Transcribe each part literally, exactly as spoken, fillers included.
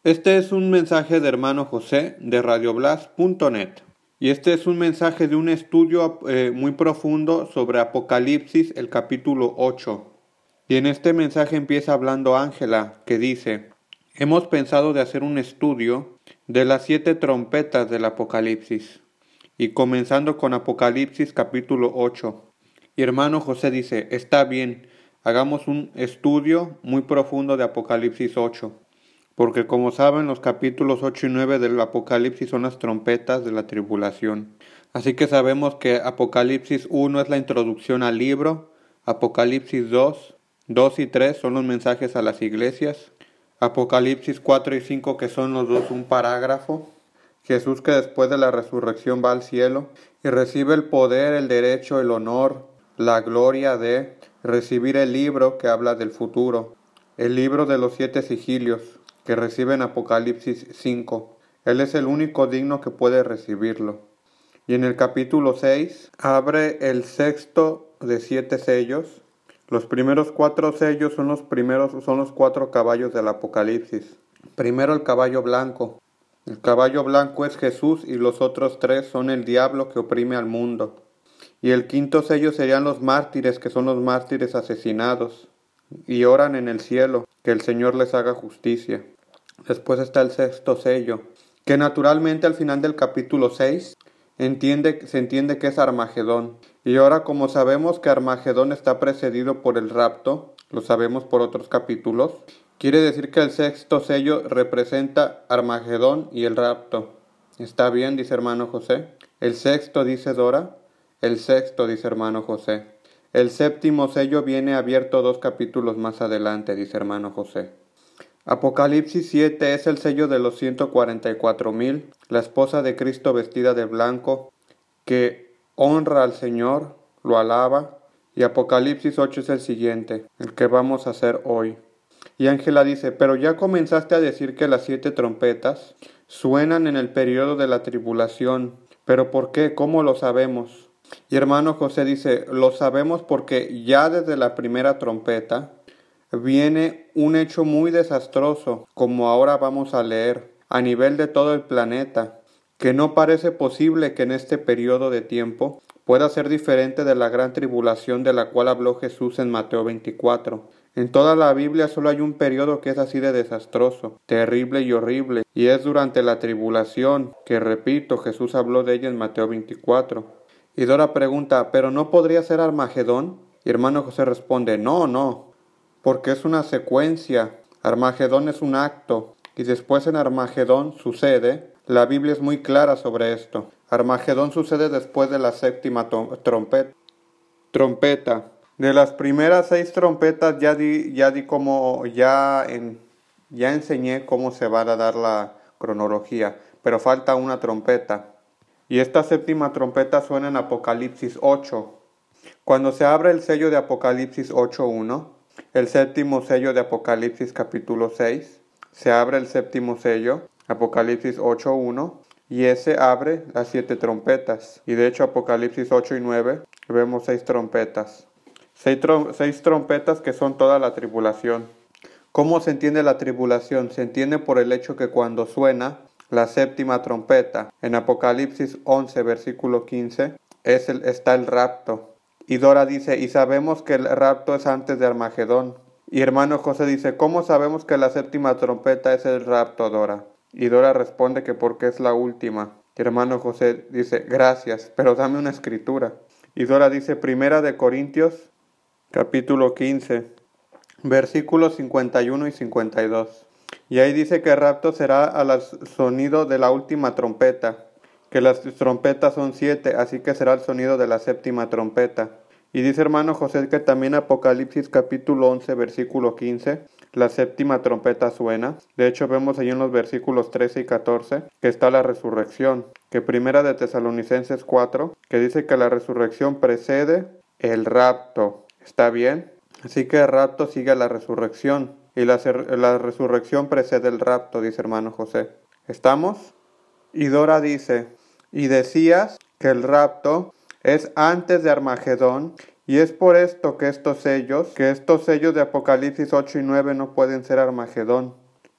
Este es un mensaje de hermano José de radioblas punto net y este es un mensaje de un estudio eh, muy profundo sobre Apocalipsis, el capítulo ocho. Y en este mensaje empieza hablando Ángela, que dice: hemos pensado de hacer un estudio de las siete trompetas del Apocalipsis, y comenzando con Apocalipsis capítulo ocho. Y hermano José dice: está bien, hagamos un estudio muy profundo de Apocalipsis ocho. Porque como saben, los capítulos ocho y nueve del Apocalipsis son las trompetas de la tribulación. Así que sabemos que Apocalipsis uno es la introducción al libro, Apocalipsis dos, dos y tres son los mensajes a las iglesias, Apocalipsis cuatro y cinco, que son los dos un parágrafo, Jesús que después de la resurrección va al cielo y recibe el poder, el derecho, el honor, la gloria de recibir el libro que habla del futuro, el libro de los siete sigilios, que recibe en Apocalipsis cinco. Él es el único digno que puede recibirlo. Y en el capítulo seis abre el sexto de siete sellos. Los primeros cuatro sellos son los primeros, son los cuatro caballos del Apocalipsis. Primero el caballo blanco. El caballo blanco es Jesús y los otros tres son el diablo que oprime al mundo. Y el quinto sello serían los mártires, que son los mártires asesinados y oran en el cielo, que el Señor les haga justicia. Después está el sexto sello, que naturalmente al final del capítulo seis entiende, se entiende que es Armagedón. Y ahora, como sabemos que Armagedón está precedido por el rapto, lo sabemos por otros capítulos, quiere decir que el sexto sello representa Armagedón y el rapto. ¿Está bien?, dice hermano José. El sexto, dice Dora. El sexto, dice hermano José. El séptimo sello viene abierto dos capítulos más adelante, dice hermano José. Apocalipsis siete es el sello de los ciento cuarenta y cuatro mil, la esposa de Cristo vestida de blanco, que honra al Señor, lo alaba. Y Apocalipsis ocho es el siguiente, el que vamos a hacer hoy. Y Ángela dice: pero ya comenzaste a decir que las siete trompetas suenan en el periodo de la tribulación. ¿Pero por qué? ¿Cómo lo sabemos? Y hermano José dice: lo sabemos porque ya desde la primera trompeta viene un hecho muy desastroso, como ahora vamos a leer, a nivel de todo el planeta, que no parece posible que en este periodo de tiempo pueda ser diferente de la gran tribulación de la cual habló Jesús en Mateo veinticuatro. En toda la Biblia solo hay un periodo que es así de desastroso, terrible y horrible, y es durante la tribulación, que repito, Jesús habló de ella en Mateo veinticuatro. Y Dora pregunta: ¿pero no podría ser Armagedón? Y hermano José responde: no, no, porque es una secuencia. Armagedón es un acto, y después en Armagedón sucede. La Biblia es muy clara sobre esto. Armagedón sucede después de la séptima trompeta. Trompeta. De las primeras seis trompetas ya di, ya di como, ya, en, ya enseñé cómo se va a dar la cronología, pero falta una trompeta. Y esta séptima trompeta suena en Apocalipsis ocho. Cuando se abre el sello de Apocalipsis ocho uno, el séptimo sello de Apocalipsis capítulo seis, se abre el séptimo sello, Apocalipsis ocho uno, y ese abre las siete trompetas. Y de hecho Apocalipsis ocho y nueve vemos seis trompetas. Seis, trom- seis trompetas que son toda la tribulación. ¿Cómo se entiende la tribulación? Se entiende por el hecho que cuando suena la séptima trompeta, en Apocalipsis once, versículo quince, es el, está el rapto. Y Dora dice: y sabemos que el rapto es antes de Armagedón. Y hermano José dice: ¿cómo sabemos que la séptima trompeta es el rapto, Dora? Y Dora responde que porque es la última. Y hermano José dice: gracias, pero dame una escritura. Y Dora dice: Primera de Corintios, capítulo quince, versículos cincuenta y uno y cincuenta y dos. Y ahí dice que el rapto será al sonido de la última trompeta, que las trompetas son siete, así que será el sonido de la séptima trompeta. Y dice hermano José que también Apocalipsis capítulo once, versículo quince, la séptima trompeta suena. De hecho vemos ahí en los versículos trece y catorce que está la resurrección, que primera de Tesalonicenses cuatro, que dice que la resurrección precede el rapto. ¿Está bien? Así que el rapto sigue a la resurrección, y la, la resurrección precede el rapto, dice hermano José. ¿Estamos? Y Dora dice: y decías que el rapto es antes de Armagedón, y es por esto que estos sellos, que estos sellos de Apocalipsis ocho y nueve no pueden ser Armagedón.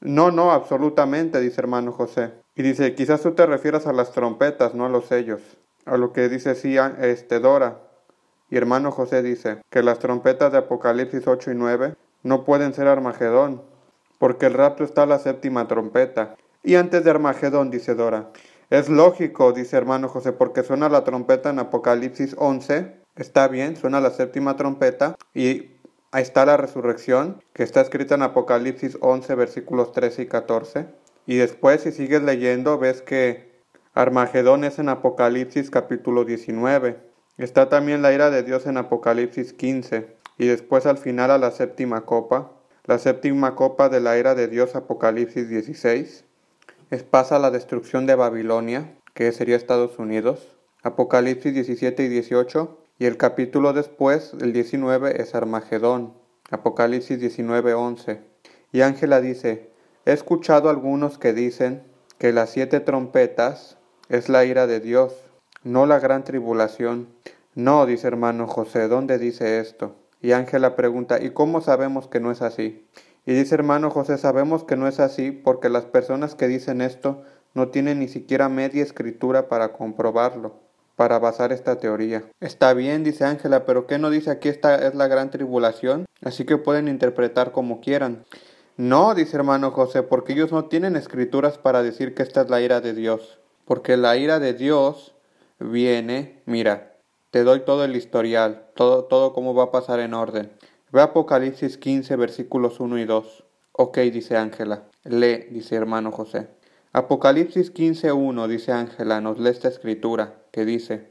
No, no, absolutamente, dice hermano José. Y dice, quizás tú te refieras a las trompetas, no a los sellos. A lo que dice sí, este, Dora. Y hermano José dice que las trompetas de Apocalipsis ocho y nueve no pueden ser Armagedón, porque el rapto está a la séptima trompeta. Y antes de Armagedón, dice Dora. Es lógico, dice hermano José, porque suena la trompeta en Apocalipsis once. Está bien, suena la séptima trompeta. Y ahí está la resurrección, que está escrita en Apocalipsis once, versículos trece y catorce. Y después, si sigues leyendo, ves que Armagedón es en Apocalipsis capítulo diecinueve. Está también la ira de Dios en Apocalipsis quince. Y después al final a la séptima copa. La séptima copa de la ira de Dios, Apocalipsis dieciséis. Es pasa la destrucción de Babilonia, que sería Estados Unidos. Apocalipsis diecisiete y dieciocho. Y el capítulo después, el diecinueve, es Armagedón. Apocalipsis diecinueve, once. Y Ángela dice, he escuchado a algunos que dicen que las siete trompetas es la ira de Dios, no la gran tribulación. No, dice hermano José, ¿dónde dice esto? Y Ángela pregunta, ¿y cómo sabemos que no es así? Y dice hermano José, sabemos que no es así porque las personas que dicen esto no tienen ni siquiera media escritura para comprobarlo, para basar esta teoría. Está bien, dice Ángela, pero ¿qué no dice aquí esta es la gran tribulación? Así que pueden interpretar como quieran. No, dice hermano José, porque ellos no tienen escrituras para decir que esta es la ira de Dios. Porque la ira de Dios viene, mira, te doy todo el historial, todo, todo cómo va a pasar en orden. Ve Apocalipsis quince, versículos uno y dos. Ok, dice Ángela. Lee, dice hermano José. Apocalipsis quince, uno, dice Ángela, nos lee esta escritura, que dice,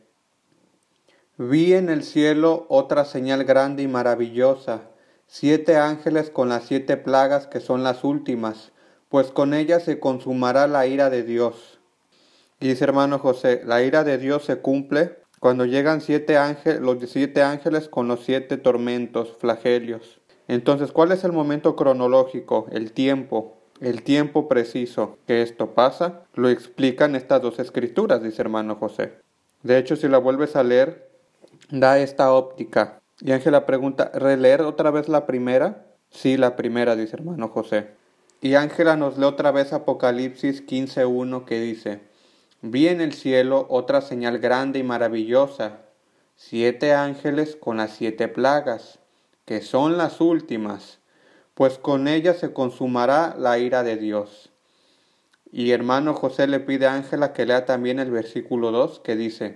vi en el cielo otra señal grande y maravillosa, siete ángeles con las siete plagas que son las últimas, pues con ellas se consumará la ira de Dios. Y dice hermano José, la ira de Dios se cumple cuando llegan siete ángeles, los siete ángeles con los siete tormentos, flagelios. Entonces, ¿cuál es el momento cronológico? El tiempo, el tiempo preciso que esto pasa, lo explican estas dos escrituras, dice hermano José. De hecho, si la vuelves a leer, da esta óptica. Y Ángela pregunta, ¿releer otra vez la primera? Sí, la primera, dice hermano José. Y Ángela nos lee otra vez Apocalipsis quince, uno, que dice, vi en el cielo otra señal grande y maravillosa, siete ángeles con las siete plagas, que son las últimas, pues con ellas se consumará la ira de Dios. Y hermano José le pide a Ángela que lea también el versículo dos, que dice,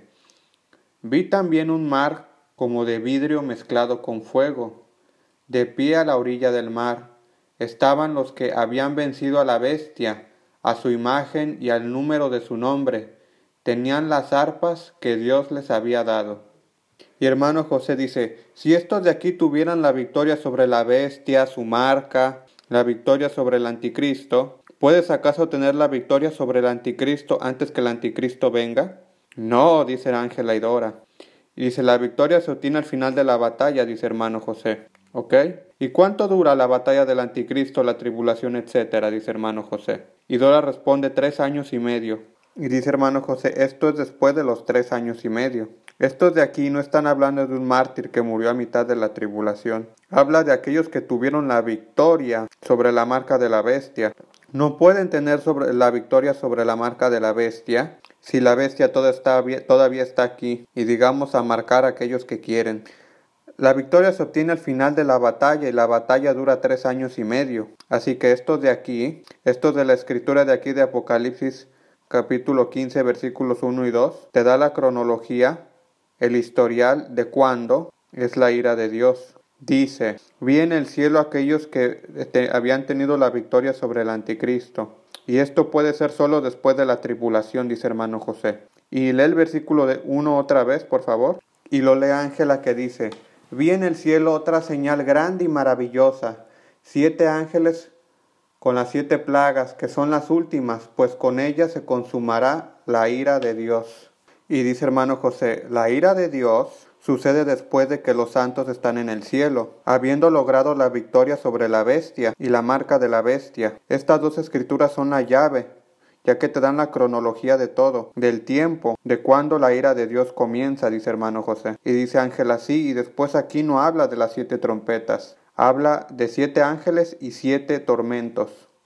vi también un mar como de vidrio mezclado con fuego. De pie a la orilla del mar estaban los que habían vencido a la bestia, a su imagen y al número de su nombre. Tenían las arpas que Dios les había dado. Y hermano José dice, si estos de aquí tuvieran la victoria sobre la bestia, su marca, la victoria sobre el anticristo, ¿puedes acaso tener la victoria sobre el anticristo antes que el anticristo venga? No, dice Ángela y Dora. Y dice, la victoria se obtiene al final de la batalla, dice hermano José. ¿Ok? ¿Y cuánto dura la batalla del anticristo, la tribulación, etcétera? Dice hermano José. Y Dora responde, tres años y medio. Y dice hermano José, esto es después de los tres años y medio. Estos de aquí no están hablando de un mártir que murió a mitad de la tribulación. Habla de aquellos que tuvieron la victoria sobre la marca de la bestia. No pueden tener sobre la victoria sobre la marca de la bestia si la bestia toda está, todavía está aquí y digamos a marcar a aquellos que quieren. La victoria se obtiene al final de la batalla y la batalla dura tres años y medio. Así que estos de aquí, estos de la escritura de aquí de Apocalipsis capítulo quince versículos uno y dos, te da la cronología, el historial de cuándo es la ira de Dios. Dice, vi en el cielo aquellos que te, habían tenido la victoria sobre el anticristo. Y esto puede ser solo después de la tribulación, dice hermano José. Y lee el versículo de uno otra vez, por favor. Y lo lee Ángela que dice, vi en el cielo otra señal grande y maravillosa, siete ángeles con las siete plagas, que son las últimas, pues con ellas se consumará la ira de Dios. Y dice hermano José, la ira de Dios sucede después de que los santos están en el cielo, habiendo logrado la victoria sobre la bestia y la marca de la bestia. Estas dos escrituras son la llave, ya que te dan la cronología de todo, del tiempo, de cuándo la ira de Dios comienza, dice hermano José. Y dice Ángela, sí, y después aquí no habla de las siete trompetas, habla de siete ángeles y siete tormentos.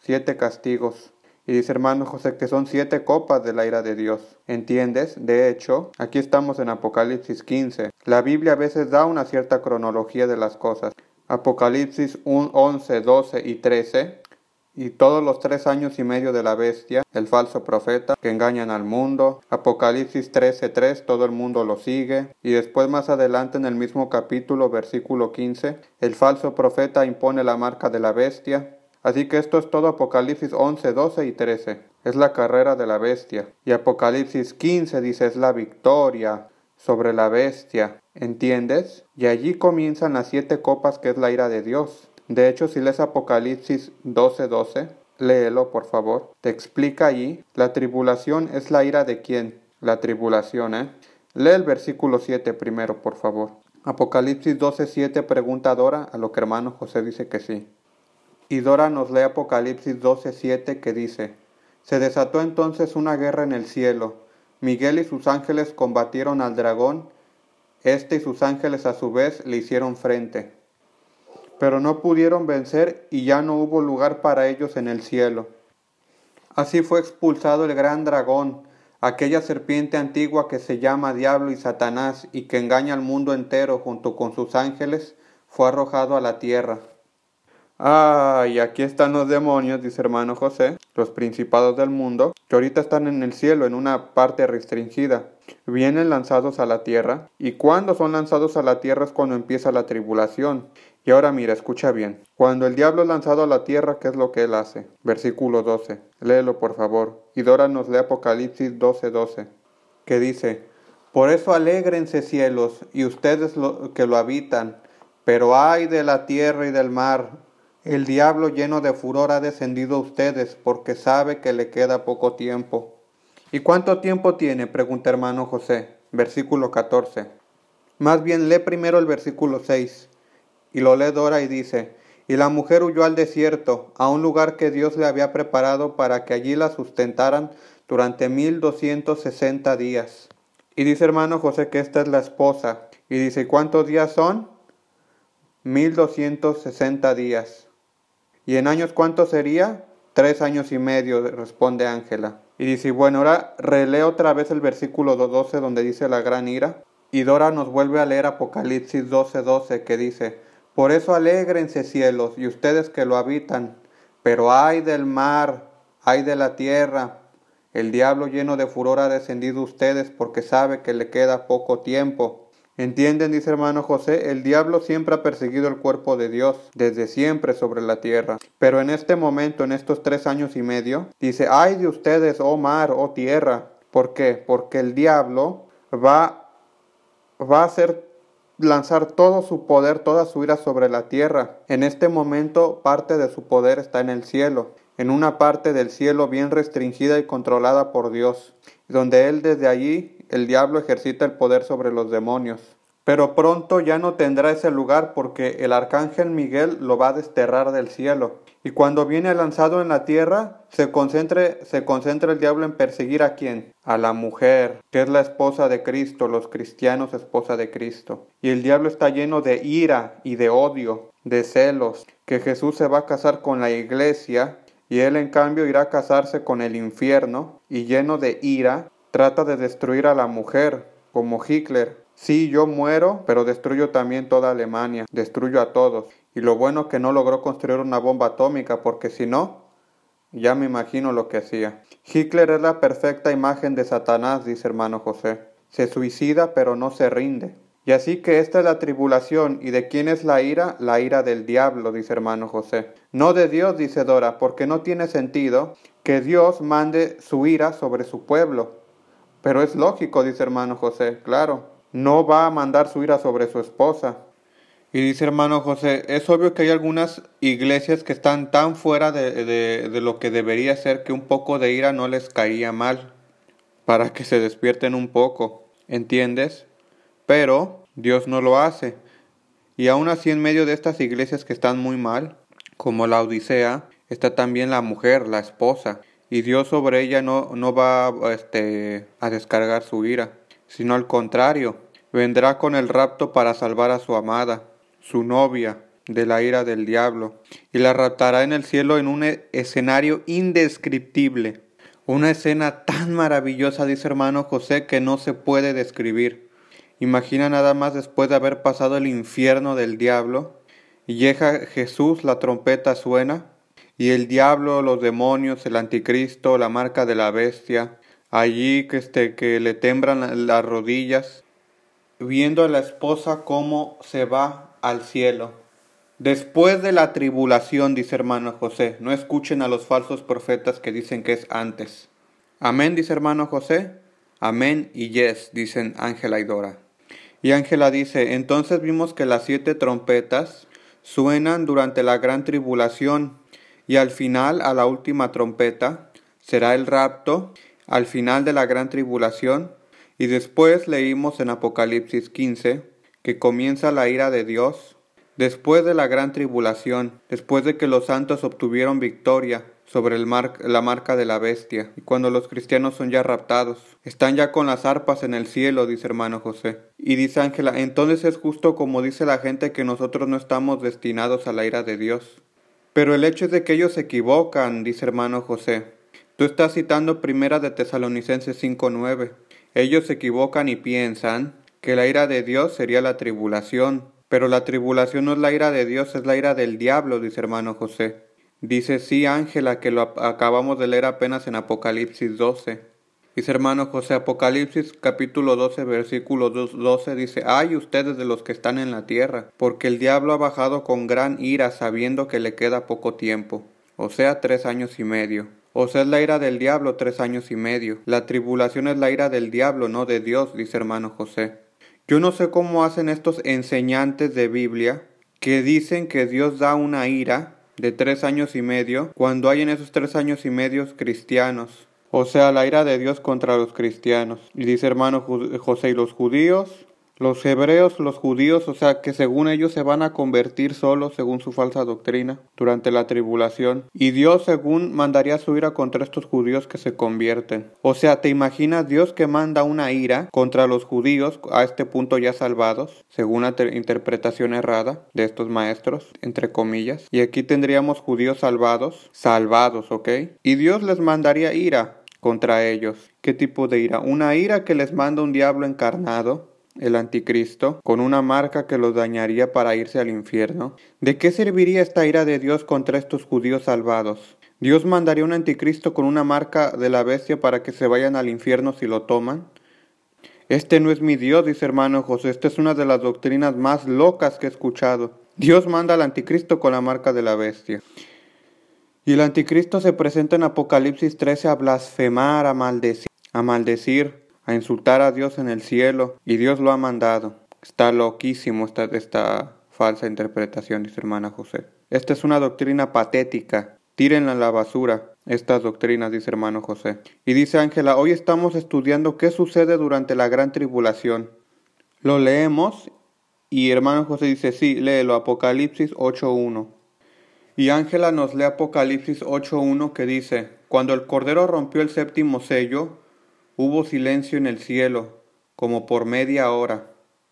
siete castigos. Y dice hermano José que son siete copas de la ira de Dios. ¿Entiendes? De hecho, aquí estamos en Apocalipsis quince. La Biblia a veces da una cierta cronología de las cosas. Apocalipsis once, doce y trece. Y todos los tres años y medio de la bestia, el falso profeta, que engañan al mundo. Apocalipsis trece, tres, todo el mundo lo sigue. Y después más adelante en el mismo capítulo, versículo quince, el falso profeta impone la marca de la bestia. Así que esto es todo Apocalipsis once, doce y trece. Es la carrera de la bestia. Y Apocalipsis quince dice es la victoria sobre la bestia. ¿Entiendes? Y allí comienzan las siete copas que es la ira de Dios. De hecho, si lees Apocalipsis doce, doce, léelo por favor. Te explica allí, la tribulación es la ira de quién. La tribulación, ¿eh? Lee el versículo siete primero, por favor. Apocalipsis doce, siete pregunta a Dora, a lo que hermano José dice que sí. Y Dora nos lee Apocalipsis doce, siete que dice, se desató entonces una guerra en el cielo. Miguel y sus ángeles combatieron al dragón. Este y sus ángeles a su vez le hicieron frente. Pero no pudieron vencer y ya no hubo lugar para ellos en el cielo. Así fue expulsado el gran dragón, aquella serpiente antigua que se llama Diablo y Satanás y que engaña al mundo entero junto con sus ángeles, fue arrojado a la tierra. Ah, y aquí están los demonios, dice hermano José, los principados del mundo, que ahorita están en el cielo, en una parte restringida. Vienen lanzados a la tierra, y cuando son lanzados a la tierra es cuando empieza la tribulación. Y ahora mira, escucha bien. Cuando el diablo es lanzado a la tierra, ¿qué es lo que él hace? Versículo doce. Léelo por favor. Y Dora nos lee Apocalipsis doce, doce, que dice, por eso alégrense cielos, y ustedes lo, que lo habitan, pero ay de la tierra y del mar. El diablo lleno de furor ha descendido a ustedes, porque sabe que le queda poco tiempo. ¿Y cuánto tiempo tiene? Pregunta hermano José. Versículo catorce. Más bien lee primero el versículo seis. Y lo lee Dora y dice, y la mujer huyó al desierto, a un lugar que Dios le había preparado para que allí la sustentaran durante mil doscientos sesenta días. Y dice hermano José que esta es la esposa. Y dice, ¿cuántos días son? mil doscientos sesenta días. ¿Y en años cuánto sería? Tres años y medio, responde Ángela. Y dice, bueno, ahora relee otra vez el versículo doce donde dice la gran ira. Y Dora nos vuelve a leer Apocalipsis doce, doce que dice, por eso alégrense cielos y ustedes que lo habitan, pero ay del mar, ay de la tierra, el diablo lleno de furor ha descendido a ustedes porque sabe que le queda poco tiempo. ¿Entienden? Dice hermano José, el diablo siempre ha perseguido el cuerpo de Dios, desde siempre sobre la tierra. Pero en este momento, en estos tres años y medio, dice, ay de ustedes, oh mar, oh tierra. ¿Por qué? Porque el diablo va, va a hacer lanzar todo su poder, toda su ira sobre la tierra. En este momento, parte de su poder está en el cielo, en una parte del cielo bien restringida y controlada por Dios, donde él desde allí, el diablo ejercita el poder sobre los demonios. Pero pronto ya no tendrá ese lugar porque el arcángel Miguel lo va a desterrar del cielo. Y cuando viene lanzado en la tierra, se concentre, se concentra el diablo en perseguir ¿a quién? A la mujer, que es la esposa de Cristo, los cristianos esposa de Cristo. Y el diablo está lleno de ira y de odio, de celos, que Jesús se va a casar con la iglesia y él en cambio irá a casarse con el infierno y lleno de ira, trata de destruir a la mujer, como Hitler. Sí, yo muero, pero destruyo también toda Alemania, destruyo a todos. Y lo bueno que no logró construir una bomba atómica, porque si no, ya me imagino lo que hacía. Hitler es la perfecta imagen de Satanás, dice hermano José. Se suicida, pero no se rinde. Y así que esta es la tribulación. ¿Y de quién es la ira? La ira del diablo, dice hermano José. No de Dios, dice Dora, porque no tiene sentido que Dios mande su ira sobre su pueblo. Pero es lógico, dice hermano José, claro. No va a mandar su ira sobre su esposa. Y dice hermano José, es obvio que hay algunas iglesias que están tan fuera de, de, de lo que debería ser que un poco de ira no les caería mal, para que se despierten un poco, ¿entiendes? Pero Dios no lo hace. Y aún así en medio de estas iglesias que están muy mal, como la Odisea, está también la mujer, la esposa. Y Dios sobre ella no, no va este, a descargar su ira, sino al contrario, vendrá con el rapto para salvar a su amada, su novia, de la ira del diablo y la raptará en el cielo en un escenario indescriptible. Una escena tan maravillosa, dice hermano José, que no se puede describir. Imagina nada más después de haber pasado el infierno del diablo y llega Jesús, la trompeta suena y el diablo, los demonios, el anticristo, la marca de la bestia, allí que, este, que le temblan las rodillas, viendo a la esposa cómo se va al cielo. Después de la tribulación, dice hermano José, no escuchen a los falsos profetas que dicen que es antes. Amén, dice hermano José. Amén y yes, dicen Ángela y Dora. Y Ángela dice, entonces vimos que las siete trompetas suenan durante la gran tribulación y al final, a la última trompeta, será el rapto, al final de la gran tribulación. Y después leímos en Apocalipsis quince que comienza la ira de Dios después de la gran tribulación, después de que los santos obtuvieron victoria sobre el mar, la marca de la bestia, y cuando los cristianos son ya raptados, están ya con las arpas en el cielo, dice hermano José. Y dice Ángela, entonces es justo como dice la gente que nosotros no estamos destinados a la ira de Dios. Pero el hecho es de que ellos se equivocan, dice hermano José. Tú estás citando Primera de Tesalonicenses cinco nueve. Ellos se equivocan y piensan que la ira de Dios sería la tribulación. Pero la tribulación no es la ira de Dios, es la ira del diablo, dice hermano José. Dice sí, Ángela, que lo acabamos de leer apenas en Apocalipsis doce. Dice hermano José, Apocalipsis capítulo doce, versículo doce, dice, ay ustedes de los que están en la tierra, porque el diablo ha bajado con gran ira sabiendo que le queda poco tiempo, o sea, tres años y medio. O sea, es la ira del diablo, tres años y medio. La tribulación es la ira del diablo, no de Dios, dice hermano José. Yo no sé cómo hacen estos enseñantes de Biblia que dicen que Dios da una ira de tres años y medio cuando hay en esos tres años y medio cristianos. O sea, la ira de Dios contra los cristianos. Y dice hermano José, y los judíos, los hebreos, los judíos, o sea, que según ellos se van a convertir solos según su falsa doctrina durante la tribulación. Y Dios según mandaría su ira contra estos judíos que se convierten. O sea, ¿te imaginas Dios que manda una ira contra los judíos a este punto ya salvados? Según la interpretación errada de estos maestros, entre comillas. Y aquí tendríamos judíos salvados, salvados, ¿ok? Y Dios les mandaría ira contra ellos. ¿Qué tipo de ira? Una ira que les manda un diablo encarnado, el anticristo, con una marca que los dañaría para irse al infierno. ¿De qué serviría esta ira de Dios contra estos judíos salvados? ¿Dios mandaría un anticristo con una marca de la bestia para que se vayan al infierno si lo toman? Este no es mi Dios, dice hermano José, esta es una de las doctrinas más locas que he escuchado. Dios manda al anticristo con la marca de la bestia. Y el anticristo se presenta en Apocalipsis trece a blasfemar, a maldecir, a maldecir, a insultar a Dios en el cielo, y Dios lo ha mandado. Está loquísimo esta, esta falsa interpretación, dice hermana José. Esta es una doctrina patética. Tírenla a la basura, estas doctrinas, dice hermano José. Y dice Ángela, hoy estamos estudiando qué sucede durante la gran tribulación. Lo leemos, y hermano José dice, sí, léelo, Apocalipsis ocho uno. Y Ángela nos lee Apocalipsis ocho uno que dice, cuando el Cordero rompió el séptimo sello, hubo silencio en el cielo, como por media hora.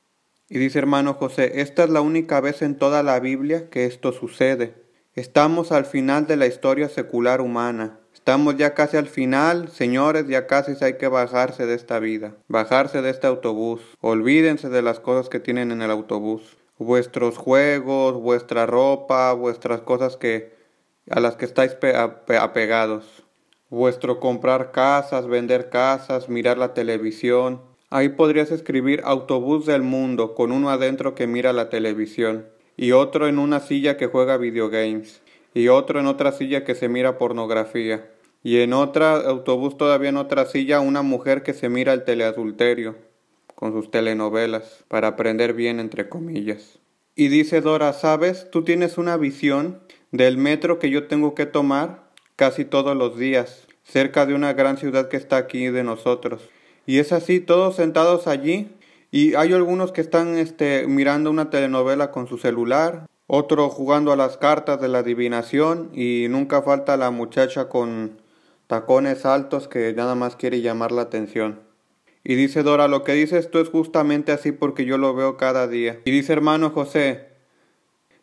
Y dice hermano José, esta es la única vez en toda la Biblia que esto sucede. Estamos al final de la historia secular humana. Estamos ya casi al final, señores, ya casi hay que bajarse de esta vida, bajarse de este autobús. Olvídense de las cosas que tienen en el autobús. Vuestros juegos, vuestra ropa, vuestras cosas que a las que estáis apegados. Vuestro comprar casas, vender casas, mirar la televisión. Ahí podrías escribir autobús del mundo con uno adentro que mira la televisión y otro en una silla que juega videogames y otro en otra silla que se mira pornografía y en otra autobús todavía en otra silla una mujer que se mira el teleadulterio con sus telenovelas para aprender bien entre comillas. Y dice Dora, ¿sabes? Tú tienes una visión del metro que yo tengo que tomar casi todos los días, cerca de una gran ciudad que está aquí de nosotros. Y es así, todos sentados allí, y hay algunos que están este, mirando una telenovela con su celular, otro jugando a las cartas de la adivinación, y nunca falta la muchacha con tacones altos que nada más quiere llamar la atención. Y dice Dora, lo que dices tú es justamente así porque yo lo veo cada día. Y dice hermano José,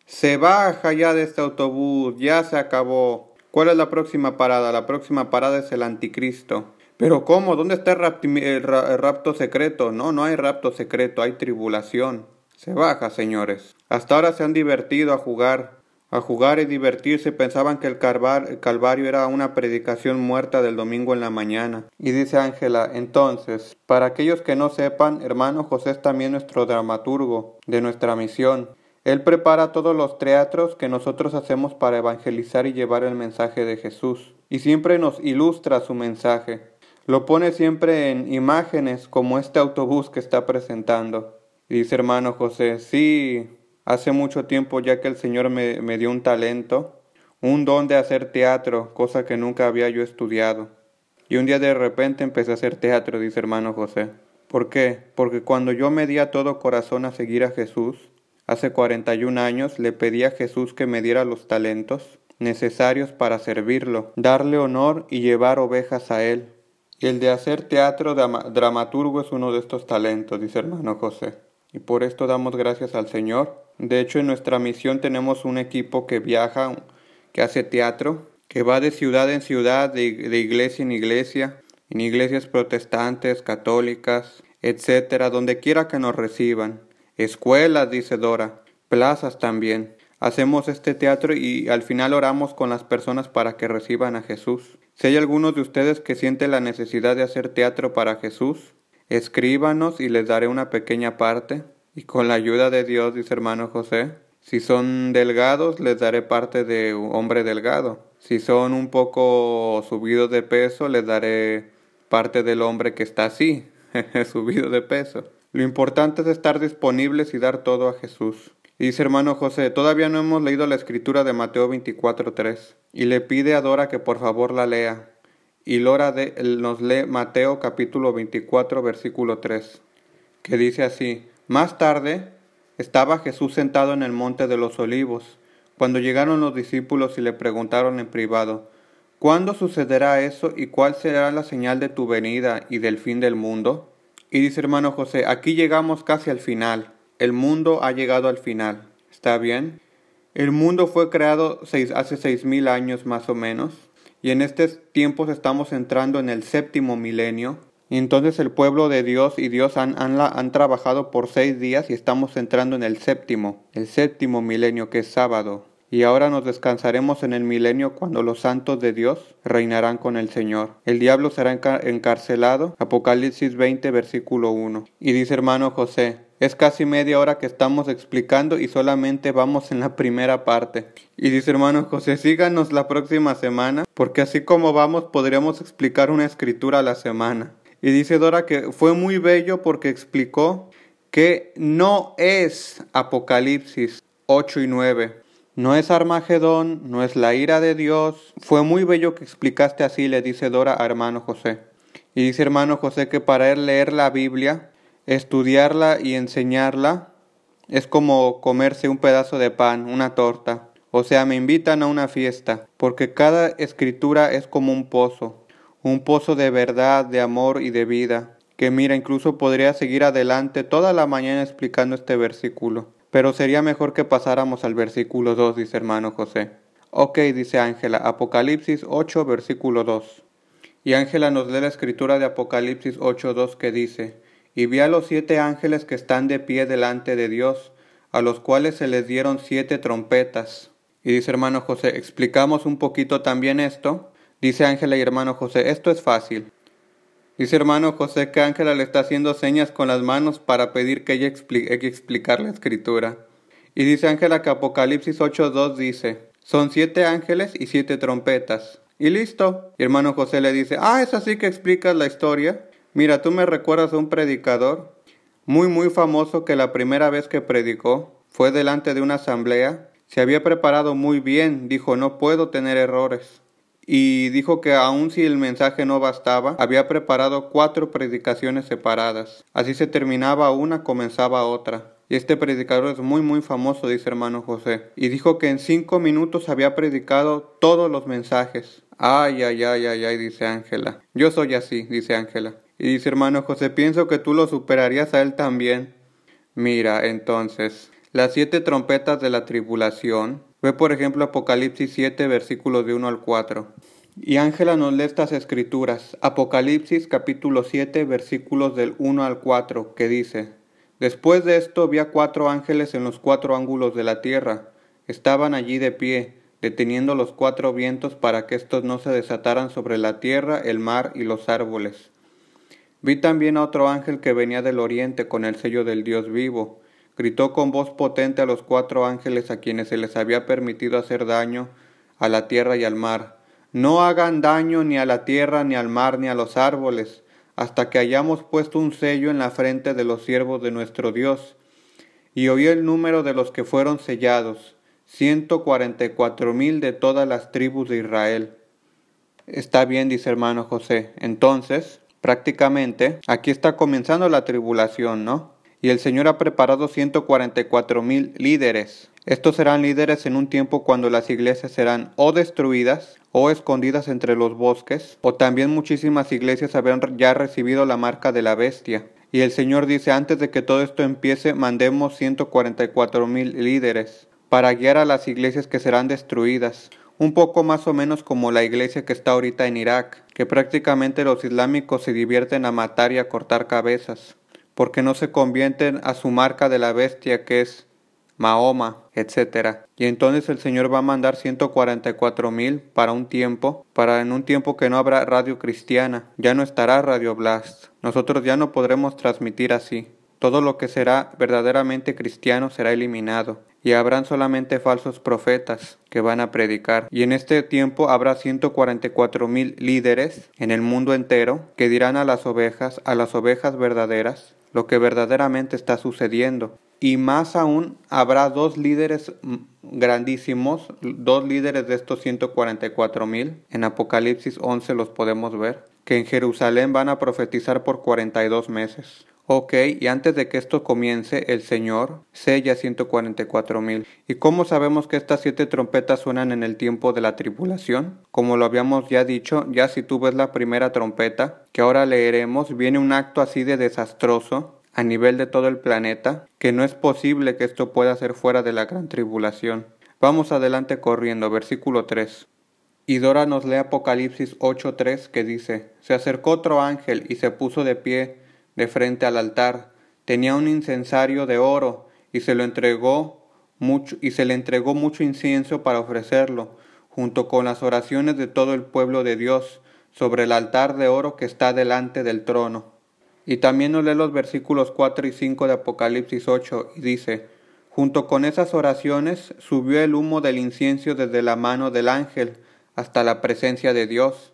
Se baja ya de este autobús, ya se acabó. ¿Cuál es la próxima parada? La próxima parada es el anticristo. ¿Pero cómo? ¿Dónde está el, rapti- el ra- el rapto secreto? No, no hay rapto secreto, hay tribulación. Se baja, señores. Hasta ahora se han divertido a jugar. A jugar y divertirse, pensaban que el, carvar- el Calvario era una predicación muerta del domingo en la mañana. Y dice Ángela, entonces, para aquellos que no sepan, hermano José es también nuestro dramaturgo de nuestra misión. Él prepara todos los teatros que nosotros hacemos para evangelizar y llevar el mensaje de Jesús. Y siempre nos ilustra su mensaje. Lo pone siempre en imágenes como este autobús que está presentando. Y dice hermano José, sí, hace mucho tiempo ya que el Señor me, me dio un talento, un don de hacer teatro, cosa que nunca había yo estudiado. Y un día de repente empecé a hacer teatro, dice hermano José. ¿Por qué? Porque cuando yo me di a todo corazón a seguir a Jesús, hace cuarenta y un años le pedí a Jesús que me diera los talentos necesarios para servirlo, darle honor y llevar ovejas a Él. Y el de hacer teatro dramaturgo es uno de estos talentos, dice hermano José. Y por esto damos gracias al Señor. De hecho, en nuestra misión tenemos un equipo que viaja, que hace teatro, que va de ciudad en ciudad, de, de iglesia en iglesia, en iglesias protestantes, católicas, etcétera, donde quiera que nos reciban. Escuelas, dice Dora, plazas también. Hacemos este teatro y al final oramos con las personas para que reciban a Jesús. Si hay algunos de ustedes que sienten la necesidad de hacer teatro para Jesús, escríbanos y les daré una pequeña parte. Y con la ayuda de Dios, dice hermano José, si son delgados, les daré parte de hombre delgado. Si son un poco subidos de peso, les daré parte del hombre que está así, subido de peso. Lo importante es estar disponibles y dar todo a Jesús. Y dice hermano José, todavía no hemos leído la escritura de Mateo veinticuatro tres. Y le pide a Dora que por favor la lea. Y Lora de, nos lee Mateo capítulo veinticuatro versículo tres. Que dice así, más tarde estaba Jesús sentado en el monte de los olivos, cuando llegaron los discípulos y le preguntaron en privado, ¿cuándo sucederá eso y cuál será la señal de tu venida y del fin del mundo? Y dice hermano José, aquí llegamos casi al final. El mundo ha llegado al final. ¿Está bien? El mundo fue creado seis, hace seis mil años más o menos. Y en estos tiempos estamos entrando en el séptimo milenio. Y entonces el pueblo de Dios y Dios han, han, han trabajado por seis días y estamos entrando en el séptimo. El séptimo milenio que es sábado. Y ahora nos descansaremos en el milenio cuando los santos de Dios reinarán con el Señor. El diablo será encarcelado. Apocalipsis veinte, versículo uno. Y dice hermano José, es casi media hora que estamos explicando y solamente vamos en la primera parte. Y dice hermano José, síganos la próxima semana, porque así como vamos podríamos explicar una escritura a la semana. Y dice Dora que fue muy bello porque explicó que no es Apocalipsis ocho y nueve. No es Armagedón, no es la ira de Dios. Fue muy bello que explicaste así, le dice Dora a hermano José. Y dice hermano José que para él leer la Biblia, estudiarla y enseñarla, es como comerse un pedazo de pan, una torta. O sea, me invitan a una fiesta, porque cada escritura es como un pozo, un pozo de verdad, de amor y de vida. Que mira, incluso podría seguir adelante toda la mañana explicando este versículo. Pero sería mejor que pasáramos al versículo dos, dice hermano José. Ok, dice Ángela, Apocalipsis ocho, versículo dos. Y Ángela nos lee la escritura de Apocalipsis ocho, dos que dice, y vi a los siete ángeles que están de pie delante de Dios, a los cuales se les dieron siete trompetas. Y dice hermano José, ¿explicamos un poquito también esto? Dice Ángela y hermano José, esto es fácil. Dice hermano José que Ángela le está haciendo señas con las manos para pedir que ella explique, hay que explicar la escritura. Y dice Ángela que Apocalipsis ocho dos dice, son siete ángeles y siete trompetas. Y listo. Y hermano José le dice, ah, es así que explicas la historia. Mira, tú me recuerdas a un predicador muy muy famoso que la primera vez que predicó fue delante de una asamblea. Se había preparado muy bien, dijo, no puedo tener errores. Y dijo que aun si el mensaje no bastaba, había preparado cuatro predicaciones separadas. Así se terminaba una, comenzaba otra. Y este predicador es muy muy famoso, dice hermano José. Y dijo que en cinco minutos había predicado todos los mensajes. Ay, ay, ay, ay, ay, dice Ángela. Yo soy así, dice Ángela. Y dice hermano José, pienso que tú lo superarías a él también. Mira, entonces, las siete trompetas de la tribulación. Ve por ejemplo Apocalipsis siete versículos de uno al cuatro. Y Ángela nos lee estas escrituras. Apocalipsis capítulo siete versículos del uno al cuatro, que dice: Después de esto vi a cuatro ángeles en los cuatro ángulos de la tierra. Estaban allí de pie, deteniendo los cuatro vientos para que éstos no se desataran sobre la tierra, el mar y los árboles. Vi también a otro ángel que venía del oriente con el sello del Dios vivo. Gritó con voz potente a los cuatro ángeles a quienes se les había permitido hacer daño a la tierra y al mar: No hagan daño ni a la tierra, ni al mar, ni a los árboles, hasta que hayamos puesto un sello en la frente de los siervos de nuestro Dios. Y oí el número de los que fueron sellados, ciento cuarenta y cuatro mil de todas las tribus de Israel. Está bien, dice hermano José. Entonces, prácticamente, aquí está comenzando la tribulación, ¿no? Y el Señor ha preparado ciento cuarenta y cuatro mil líderes. Estos serán líderes en un tiempo cuando las iglesias serán o destruidas o escondidas entre los bosques, o también muchísimas iglesias habrán ya recibido la marca de la bestia. Y el Señor dice: antes de que todo esto empiece, mandemos ciento cuarenta y cuatro mil líderes para guiar a las iglesias que serán destruidas. Un poco más o menos como la iglesia que está ahorita en Irak, que prácticamente los islámicos se divierten a matar y a cortar cabezas, porque no se convierten a su marca de la bestia, que es Mahoma, etcétera. Y entonces el Señor va a mandar ciento cuarenta y cuatro mil para un tiempo, para en un tiempo que no habrá radio cristiana, ya no estará Radio Blast. Nosotros ya no podremos transmitir así. Todo lo que será verdaderamente cristiano será eliminado, y habrán solamente falsos profetas que van a predicar. Y en este tiempo habrá ciento cuarenta y cuatro mil líderes en el mundo entero que dirán a las ovejas, a las ovejas verdaderas, lo que verdaderamente está sucediendo. Y más aún, habrá dos líderes grandísimos, dos líderes de estos ciento cuarenta y cuatro mil, en Apocalipsis once los podemos ver, que en Jerusalén van a profetizar por cuarenta y dos meses. Ok, y antes de que esto comience, el Señor sella ciento cuarenta y cuatro mil. ¿Y cómo sabemos que estas siete trompetas suenan en el tiempo de la tribulación? Como lo habíamos ya dicho, ya si tú ves la primera trompeta, que ahora leeremos, viene un acto así de desastroso a nivel de todo el planeta, que no es posible que esto pueda ser fuera de la gran tribulación. Vamos adelante corriendo, versículo tres. Y Dora nos lee Apocalipsis ocho tres, que dice: Se acercó otro ángel y se puso de pie de frente al altar. Tenía un incensario de oro y se lo entregó mucho, y se le entregó mucho incienso para ofrecerlo, junto con las oraciones de todo el pueblo de Dios, sobre el altar de oro que está delante del trono. Y también nos lee los versículos cuatro y cinco de Apocalipsis ocho y dice: Junto con esas oraciones subió el humo del incienso desde la mano del ángel hasta la presencia de Dios.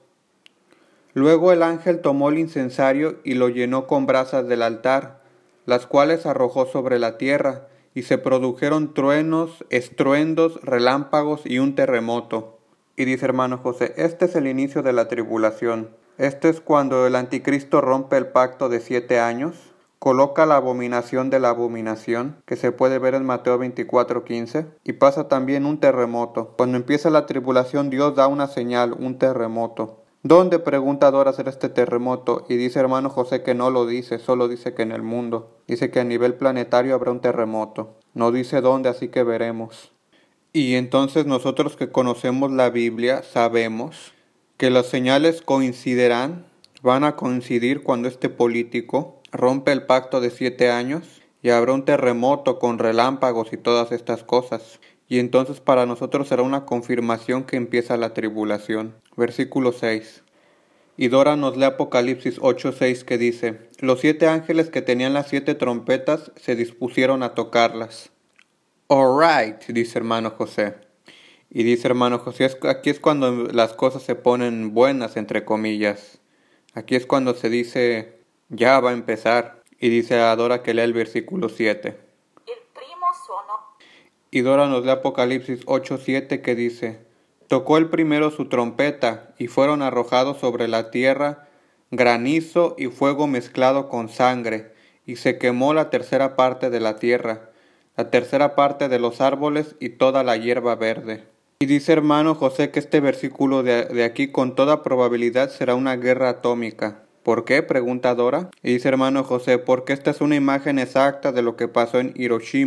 Luego el ángel tomó el incensario y lo llenó con brasas del altar, las cuales arrojó sobre la tierra, y se produjeron truenos, estruendos, relámpagos y un terremoto. Y dice hermano José: este es el inicio de la tribulación. Este es cuando el anticristo rompe el pacto de siete años, coloca la abominación de la abominación, que se puede ver en Mateo veinticuatro quince, y pasa también un terremoto. Cuando empieza la tribulación, Dios da una señal, un terremoto. ¿Dónde, pregunta Dora, será este terremoto? Y dice hermano José que no lo dice, solo dice que en el mundo. Dice que a nivel planetario habrá un terremoto. No dice dónde, así que veremos. Y entonces nosotros que conocemos la Biblia sabemos que las señales coincidirán, van a coincidir cuando este político rompe el pacto de siete años y habrá un terremoto con relámpagos y todas estas cosas. Y entonces para nosotros será una confirmación que empieza la tribulación. Versículo seis. Y Dora nos lee Apocalipsis ocho seis, que dice: Los siete ángeles que tenían las siete trompetas se dispusieron a tocarlas. All right, dice hermano José. Y dice hermano José, aquí es cuando las cosas se ponen buenas, entre comillas. Aquí es cuando se dice, ya va a empezar. Y dice a Dora que lea el versículo siete. Il primo suono. Y Dora nos lee Apocalipsis ocho siete, que dice: Tocó el primero su trompeta, y fueron arrojados sobre la tierra granizo y fuego mezclado con sangre, y se quemó la tercera parte de la tierra, la tercera parte de los árboles y toda la hierba verde. Y dice hermano José que este versículo de, de aquí con toda probabilidad será una guerra atómica. ¿Por qué?, pregunta Dora. Y dice hermano José, porque esta es una imagen exacta de lo que pasó en Hiroshima,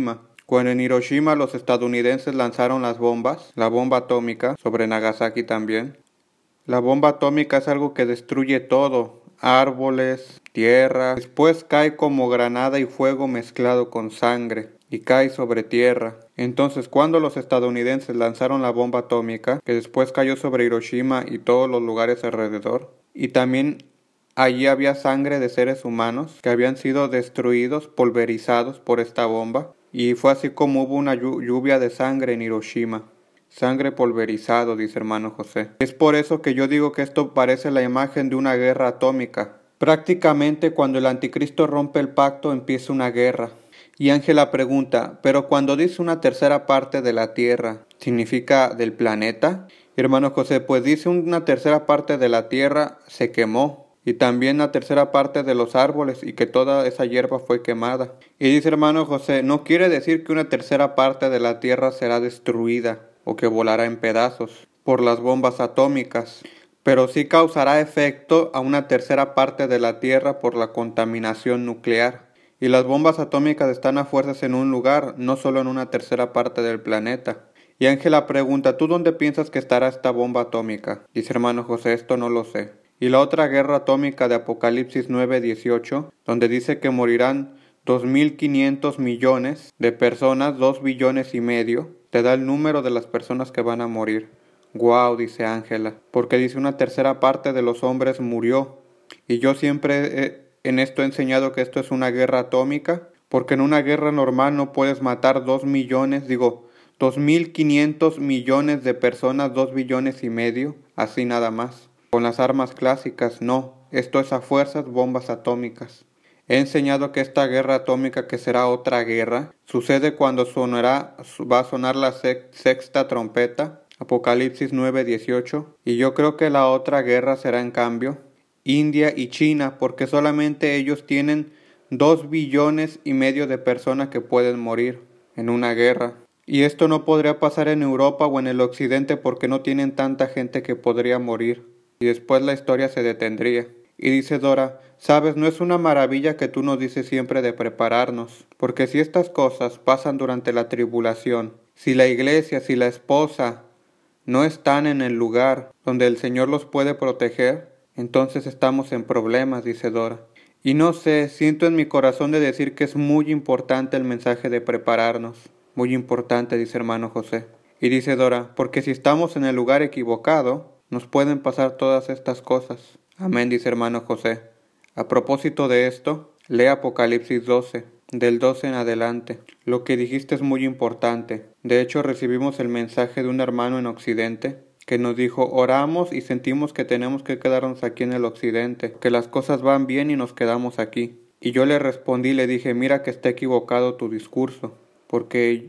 Cuando en Hiroshima los estadounidenses lanzaron las bombas, la bomba atómica, sobre Nagasaki también, la bomba atómica es algo que destruye todo, árboles, tierra, después cae como granada y fuego mezclado con sangre, y cae sobre tierra. Entonces, cuando los estadounidenses lanzaron la bomba atómica, que después cayó sobre Hiroshima y todos los lugares alrededor, y también allí había sangre de seres humanos que habían sido destruidos, pulverizados por esta bomba, y fue así como hubo una lluvia de sangre en Hiroshima. Sangre pulverizado, dice hermano José. Es por eso que yo digo que esto parece la imagen de una guerra atómica. Prácticamente cuando el anticristo rompe el pacto empieza una guerra. Y Ángela pregunta, pero cuando dice una tercera parte de la tierra, ¿significa del planeta? Hermano José, pues dice una tercera parte de la tierra se quemó. Y también la tercera parte de los árboles y que toda esa hierba fue quemada. Y dice hermano José, no quiere decir que una tercera parte de la tierra será destruida o que volará en pedazos por las bombas atómicas, pero sí causará efecto a una tercera parte de la tierra por la contaminación nuclear. Y las bombas atómicas están a fuerzas en un lugar, no solo en una tercera parte del planeta. Y Ángela pregunta, ¿tú dónde piensas que estará esta bomba atómica? Dice hermano José, esto no lo sé. Y la otra guerra atómica de Apocalipsis nueve dieciocho, donde dice que morirán dos mil quinientos millones de personas, dos billones y medio, te da el número de las personas que van a morir. Guau, dice Ángela, porque dice una tercera parte de los hombres murió. Y yo siempre he, en esto he enseñado que esto es una guerra atómica, porque en una guerra normal no puedes matar dos millones, digo, dos mil quinientos millones de personas, dos billones y medio, así nada más. Con las armas clásicas, no. Esto es a fuerzas bombas atómicas. He enseñado que esta guerra atómica, que será otra guerra, sucede cuando sonará, va a sonar la sexta trompeta, Apocalipsis nueve dieciocho, y yo creo que la otra guerra será en cambio India y China, porque solamente ellos tienen dos billones y medio de personas que pueden morir en una guerra. Y esto no podría pasar en Europa o en el occidente porque no tienen tanta gente que podría morir. Y después la historia se detendría. Y dice Dora, sabes, no es una maravilla que tú nos dices siempre de prepararnos, porque si estas cosas pasan durante la tribulación, si la iglesia, si la esposa no están en el lugar donde el Señor los puede proteger, entonces estamos en problemas, dice Dora. Y no sé, siento en mi corazón de decir que es muy importante el mensaje de prepararnos. Muy importante, dice hermano José. Y dice Dora, porque si estamos en el lugar equivocado, nos pueden pasar todas estas cosas. Amén, dice hermano José. A propósito de esto, lee Apocalipsis doce, del doce en adelante. Lo que dijiste es muy importante. De hecho, recibimos el mensaje de un hermano en Occidente que nos dijo, oramos y sentimos que tenemos que quedarnos aquí en el Occidente, que las cosas van bien y nos quedamos aquí. Y yo le respondí, le dije, mira que está equivocado tu discurso, porque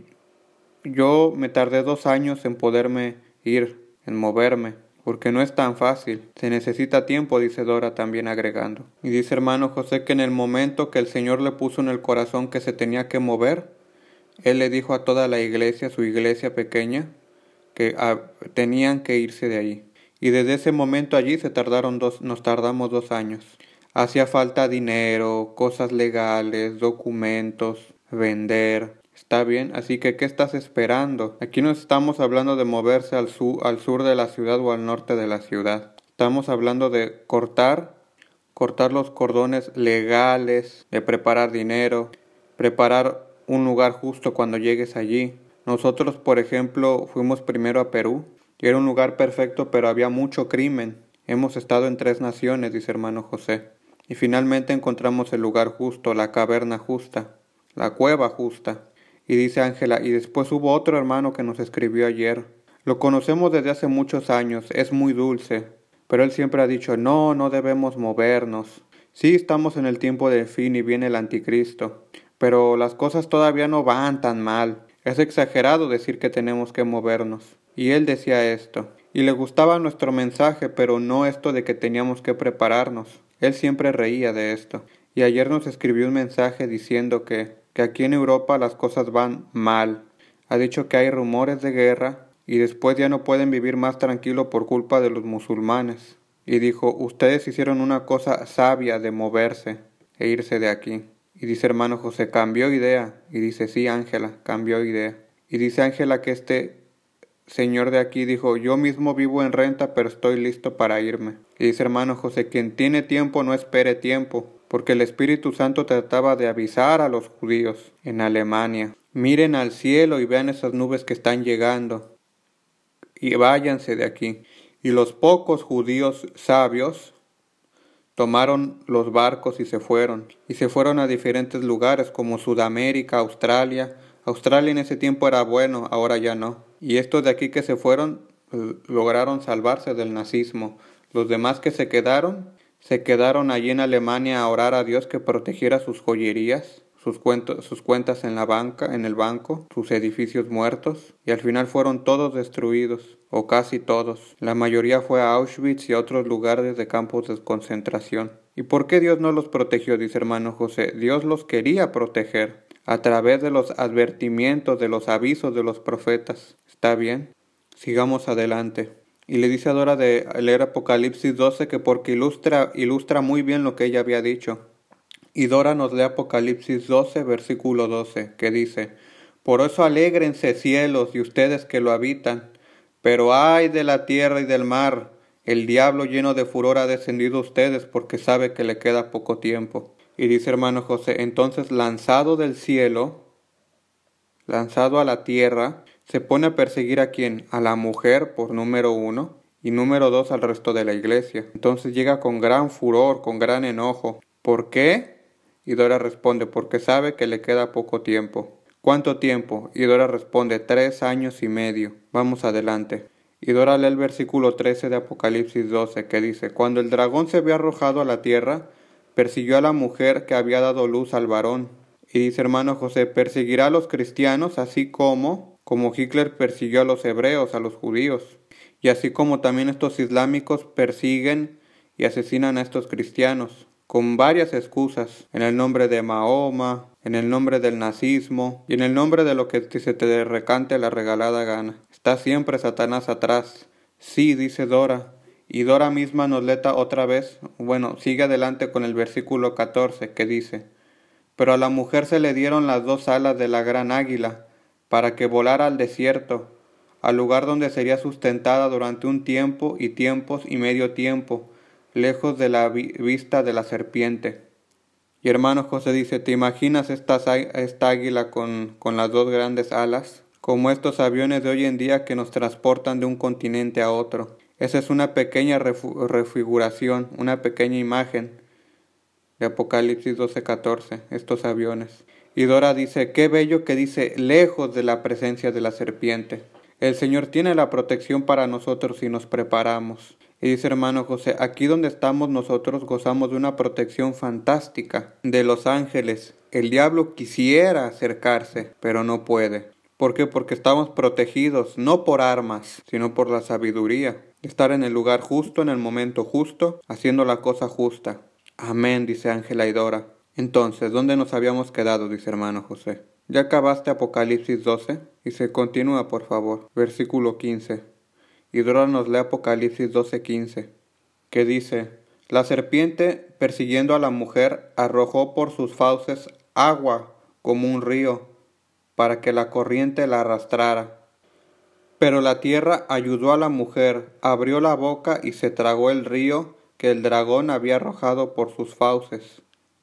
yo me tardé dos años en poderme ir, en moverme, porque no es tan fácil. Se necesita tiempo, dice Dora también agregando. Y dice hermano José que en el momento que el Señor le puso en el corazón que se tenía que mover, Él le dijo a toda la iglesia, su iglesia pequeña, que ah, tenían que irse de ahí. Y desde ese momento allí se tardaron dos, nos tardamos dos años. Hacía falta dinero, cosas legales, documentos, vender. Está bien, así que ¿qué estás esperando? Aquí no estamos hablando de moverse al, su, al sur de la ciudad o al norte de la ciudad. Estamos hablando de cortar, cortar los cordones legales, de preparar dinero, preparar un lugar justo cuando llegues allí. Nosotros, por ejemplo, fuimos primero a Perú, y era un lugar perfecto, pero había mucho crimen. Hemos estado en tres naciones, dice hermano José, y finalmente encontramos el lugar justo, la caverna justa, la cueva justa. Y dice Ángela, y después hubo otro hermano que nos escribió ayer. Lo conocemos desde hace muchos años, es muy dulce, pero él siempre ha dicho, no, no debemos movernos. Sí, estamos en el tiempo del fin y viene el anticristo, pero las cosas todavía no van tan mal. Es exagerado decir que tenemos que movernos. Y él decía esto, y le gustaba nuestro mensaje, pero no esto de que teníamos que prepararnos. Él siempre reía de esto. Y ayer nos escribió un mensaje diciendo que que aquí en Europa las cosas van mal. Ha dicho que hay rumores de guerra y después ya no pueden vivir más tranquilo por culpa de los musulmanes. Y dijo, ustedes hicieron una cosa sabia de moverse e irse de aquí. Y dice hermano José, cambió idea. Y dice, sí, Ángela, cambió idea. Y dice Ángela que este señor de aquí dijo, yo mismo vivo en renta, pero estoy listo para irme. Y dice hermano José, quien tiene tiempo no espere tiempo, porque el Espíritu Santo trataba de avisar a los judíos en Alemania. Miren al cielo y vean esas nubes que están llegando, y váyanse de aquí. Y los pocos judíos sabios tomaron los barcos y se fueron. Y se fueron a diferentes lugares como Sudamérica, Australia. Australia en ese tiempo era bueno, ahora ya no. Y estos de aquí que se fueron lograron salvarse del nazismo. Los demás que se quedaron, se quedaron allí en Alemania a orar a Dios que protegiera sus joyerías, sus, cuentos, sus cuentas en la banca, en el banco, sus edificios muertos, y al final fueron todos destruidos, o casi todos. La mayoría fue a Auschwitz y a otros lugares de campos de concentración. ¿Y por qué Dios no los protegió? Dice hermano José. Dios los quería proteger a través de los advertimientos, de los avisos de los profetas. ¿Está bien? Sigamos adelante. Y le dice a Dora de leer Apocalipsis doce que porque ilustra, ilustra muy bien lo que ella había dicho. Y Dora nos lee Apocalipsis doce, versículo doce, que dice, por eso alégrense cielos y ustedes que lo habitan, pero ay de la tierra y del mar, el diablo lleno de furor ha descendido a ustedes porque sabe que le queda poco tiempo. Y dice hermano José, entonces lanzado del cielo, lanzado a la tierra, se pone a perseguir a quién, a la mujer por número uno y número dos al resto de la iglesia. Entonces llega con gran furor, con gran enojo. ¿Por qué? Y Dora responde, porque sabe que le queda poco tiempo. ¿Cuánto tiempo? Y Dora responde, tres años y medio. Vamos adelante. Y Dora lee el versículo trece de Apocalipsis doce, que dice, cuando el dragón se había arrojado a la tierra, persiguió a la mujer que había dado luz al varón. Y dice hermano José, perseguirá a los cristianos así como, como Hitler persiguió a los hebreos, a los judíos. Y así como también estos islámicos persiguen y asesinan a estos cristianos, con varias excusas, en el nombre de Mahoma, en el nombre del nazismo, y en el nombre de lo que se te recante la regalada gana. Está siempre Satanás atrás. Sí, dice Dora. Y Dora misma nos leta otra vez, bueno, sigue adelante con el versículo catorce, que dice, pero a la mujer se le dieron las dos alas de la gran águila, para que volara al desierto, al lugar donde sería sustentada durante un tiempo y tiempos y medio tiempo, lejos de la vi- vista de la serpiente. Y hermano José dice, ¿te imaginas esta, esta águila con, con las dos grandes alas? Como estos aviones de hoy en día que nos transportan de un continente a otro. Esa es una pequeña refu- refiguración, una pequeña imagen de Apocalipsis doce catorce, estos aviones. Y Dora dice, qué bello que dice, lejos de la presencia de la serpiente. El Señor tiene la protección para nosotros si nos preparamos. Y dice hermano José, aquí donde estamos nosotros gozamos de una protección fantástica de los ángeles. El diablo quisiera acercarse, pero no puede. ¿Por qué? Porque estamos protegidos, no por armas, sino por la sabiduría. Estar en el lugar justo, en el momento justo, haciendo la cosa justa. Amén, dice Ángela y Dora. Entonces, ¿dónde nos habíamos quedado? Dice hermano José. ¿Ya acabaste Apocalipsis doce? Y se continúa, por favor. Versículo quince. Y Dora nos lee Apocalipsis doce quince, que dice, la serpiente, persiguiendo a la mujer, arrojó por sus fauces agua como un río, para que la corriente la arrastrara. Pero la tierra ayudó a la mujer, abrió la boca y se tragó el río que el dragón había arrojado por sus fauces.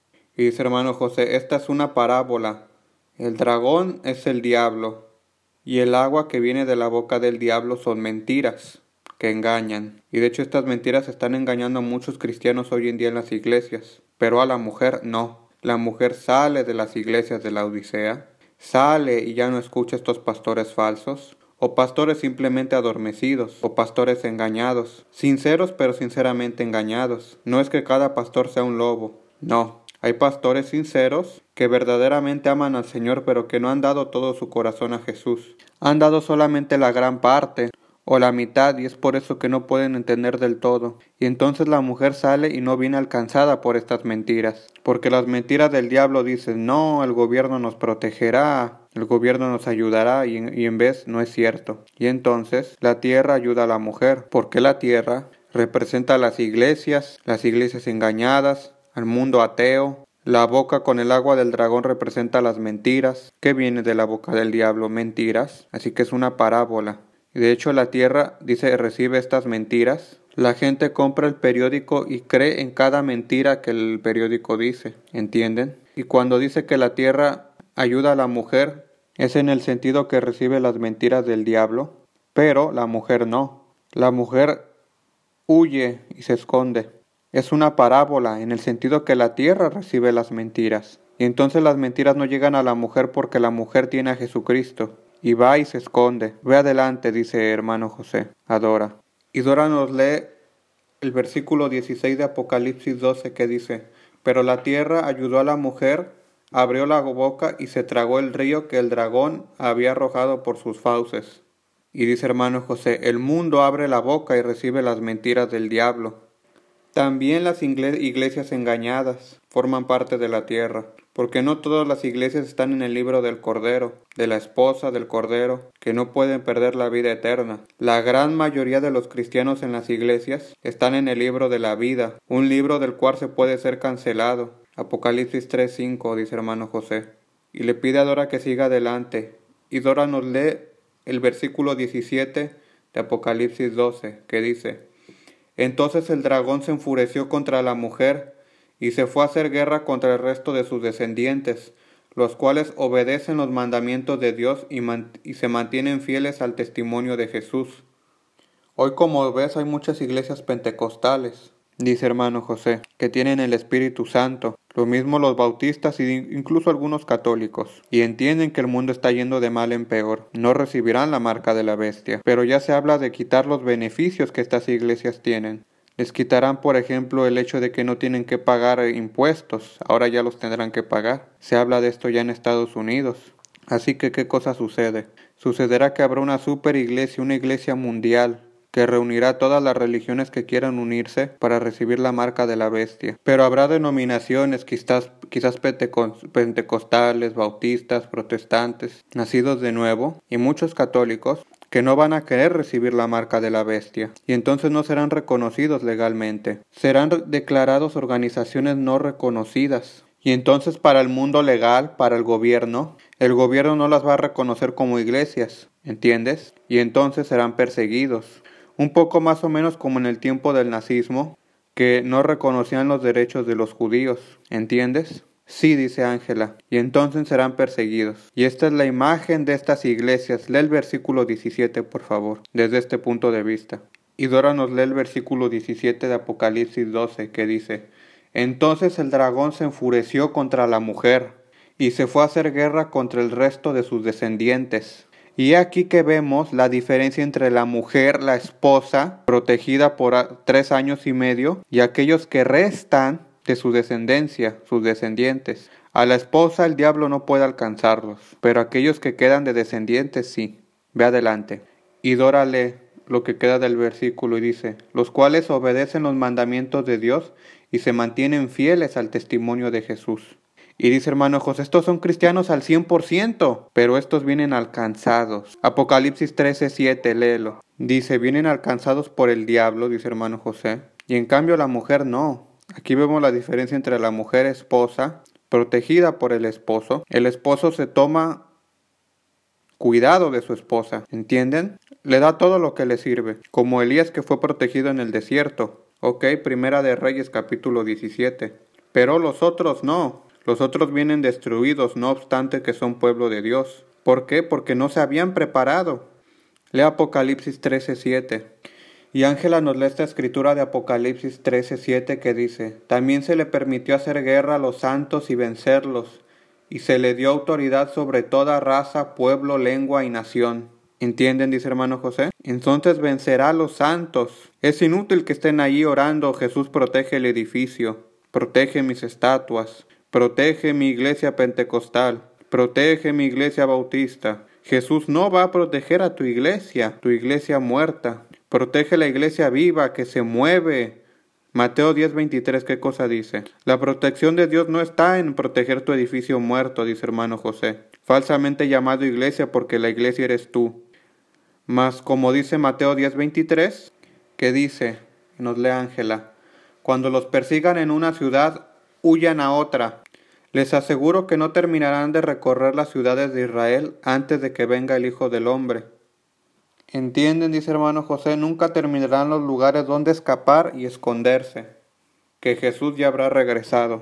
Y dice hermano José, esta es una parábola. El dragón es el diablo, y el agua que viene de la boca del diablo son mentiras que engañan. Y de hecho estas mentiras están engañando a muchos cristianos hoy en día en las iglesias. Pero a la mujer no. La mujer sale de las iglesias de la Odisea, sale y ya no escucha estos pastores falsos, o pastores simplemente adormecidos, o pastores engañados, sinceros pero sinceramente engañados. No es que cada pastor sea un lobo, no. Hay pastores sinceros que verdaderamente aman al Señor, pero que no han dado todo su corazón a Jesús. Han dado solamente la gran parte o la mitad, y es por eso que no pueden entender del todo. Y entonces la mujer sale y no viene alcanzada por estas mentiras. Porque las mentiras del diablo dicen, no, el gobierno nos protegerá, el gobierno nos ayudará, y en, y en vez no es cierto. Y entonces la tierra ayuda a la mujer, porque la tierra representa a las iglesias, las iglesias engañadas, al mundo ateo, La boca con el agua del dragón representa las mentiras. ¿Qué viene de la boca del diablo? Mentiras. Así que es una parábola. Y de hecho la tierra, dice, recibe estas mentiras. La gente compra el periódico y cree en cada mentira que el periódico dice. ¿Entienden? Y cuando dice que la tierra ayuda a la mujer, es en el sentido que recibe las mentiras del diablo. Pero la mujer no. La mujer huye y se esconde. Es una parábola en el sentido que la tierra recibe las mentiras. Y entonces las mentiras no llegan a la mujer porque la mujer tiene a Jesucristo. Y va y se esconde. Ve adelante, dice hermano José, a Dora. Y Dora nos lee el versículo dieciséis de Apocalipsis doce que dice: pero la tierra ayudó a la mujer, abrió la boca y se tragó el río que el dragón había arrojado por sus fauces. Y dice hermano José: el mundo abre la boca y recibe las mentiras del diablo. También las iglesias engañadas forman parte de la tierra, porque no todas las iglesias están en el libro del Cordero, de la esposa del Cordero, que no pueden perder la vida eterna. La gran mayoría de los cristianos en las iglesias están en el libro de la vida, un libro del cual se puede ser cancelado. Apocalipsis tres cinco, dice hermano José. Y le pide a Dora que siga adelante. Y Dora nos lee el versículo diecisiete de Apocalipsis doce, que dice: entonces el dragón se enfureció contra la mujer y se fue a hacer guerra contra el resto de sus descendientes, los cuales obedecen los mandamientos de Dios y, man- y se mantienen fieles al testimonio de Jesús. Hoy, como ves, hay muchas iglesias pentecostales, dice hermano José, que tienen el Espíritu Santo, lo mismo los bautistas e incluso algunos católicos, y entienden que el mundo está yendo de mal en peor. No recibirán la marca de la bestia, pero ya se habla de quitar los beneficios que estas iglesias tienen. Les quitarán, por ejemplo, el hecho de que no tienen que pagar impuestos, ahora ya los tendrán que pagar. Se habla de esto ya en Estados Unidos. Así que, ¿qué cosa sucede? Sucederá que habrá una super iglesia, una iglesia mundial, que reunirá todas las religiones que quieran unirse para recibir la marca de la bestia. Pero habrá denominaciones, quizás, quizás pentecostales, bautistas, protestantes, nacidos de nuevo, y muchos católicos, que no van a querer recibir la marca de la bestia, y entonces no serán reconocidos legalmente. Serán declarados organizaciones no reconocidas. Y entonces para el mundo legal, para el gobierno, el gobierno no las va a reconocer como iglesias, ¿entiendes? Y entonces serán perseguidos. Un poco más o menos como en el tiempo del nazismo, que no reconocían los derechos de los judíos, ¿entiendes? Sí, dice Ángela, y entonces serán perseguidos. Y esta es la imagen de estas iglesias. Lee el versículo diecisiete, por favor, desde este punto de vista. Y Dora nos lee el versículo diecisiete de Apocalipsis doce, que dice: entonces el dragón se enfureció contra la mujer, y se fue a hacer guerra contra el resto de sus descendientes. Y aquí que vemos la diferencia entre la mujer, la esposa, protegida por tres años y medio, y aquellos que restan de su descendencia, sus descendientes. A la esposa el diablo no puede alcanzarlos, pero aquellos que quedan de descendientes sí. Ve adelante. Y Dora lee lo que queda del versículo y dice: los cuales obedecen los mandamientos de Dios y se mantienen fieles al testimonio de Jesús. Y dice hermano José: estos son cristianos al cien por ciento, pero estos vienen alcanzados. Apocalipsis trece siete, léelo. Dice: vienen alcanzados por el diablo, dice hermano José, y en cambio la mujer no. Aquí vemos la diferencia entre la mujer esposa, protegida por el esposo. El esposo se toma cuidado de su esposa, ¿entienden? Le da todo lo que le sirve, como Elías, que fue protegido en el desierto. Ok, Primera de Reyes capítulo diecisiete. Pero los otros no. Los otros vienen destruidos, no obstante que son pueblo de Dios. ¿Por qué? Porque no se habían preparado. Lee Apocalipsis trece siete. Y Ángela nos lee esta escritura de Apocalipsis trece siete que dice: también se le permitió hacer guerra a los santos y vencerlos, y se le dio autoridad sobre toda raza, pueblo, lengua y nación. ¿Entienden? Dice hermano José. Entonces vencerá a los santos. Es inútil que estén allí orando: Jesús protege el edificio, protege mis estatuas, protege mi iglesia pentecostal, protege mi iglesia bautista. Jesús no va a proteger a tu iglesia, tu iglesia muerta. Protege la iglesia viva que se mueve. Mateo diez veintitrés, ¿qué cosa dice? La protección de Dios no está en proteger tu edificio muerto, dice hermano José, falsamente llamado iglesia, porque la iglesia eres tú. Mas como dice Mateo diez veintitrés, que dice, nos lee Ángela: cuando los persigan en una ciudad, huyan a otra. Les aseguro que no terminarán de recorrer las ciudades de Israel antes de que venga el Hijo del Hombre. Entienden, dice hermano José, nunca terminarán los lugares donde escapar y esconderse, que Jesús ya habrá regresado.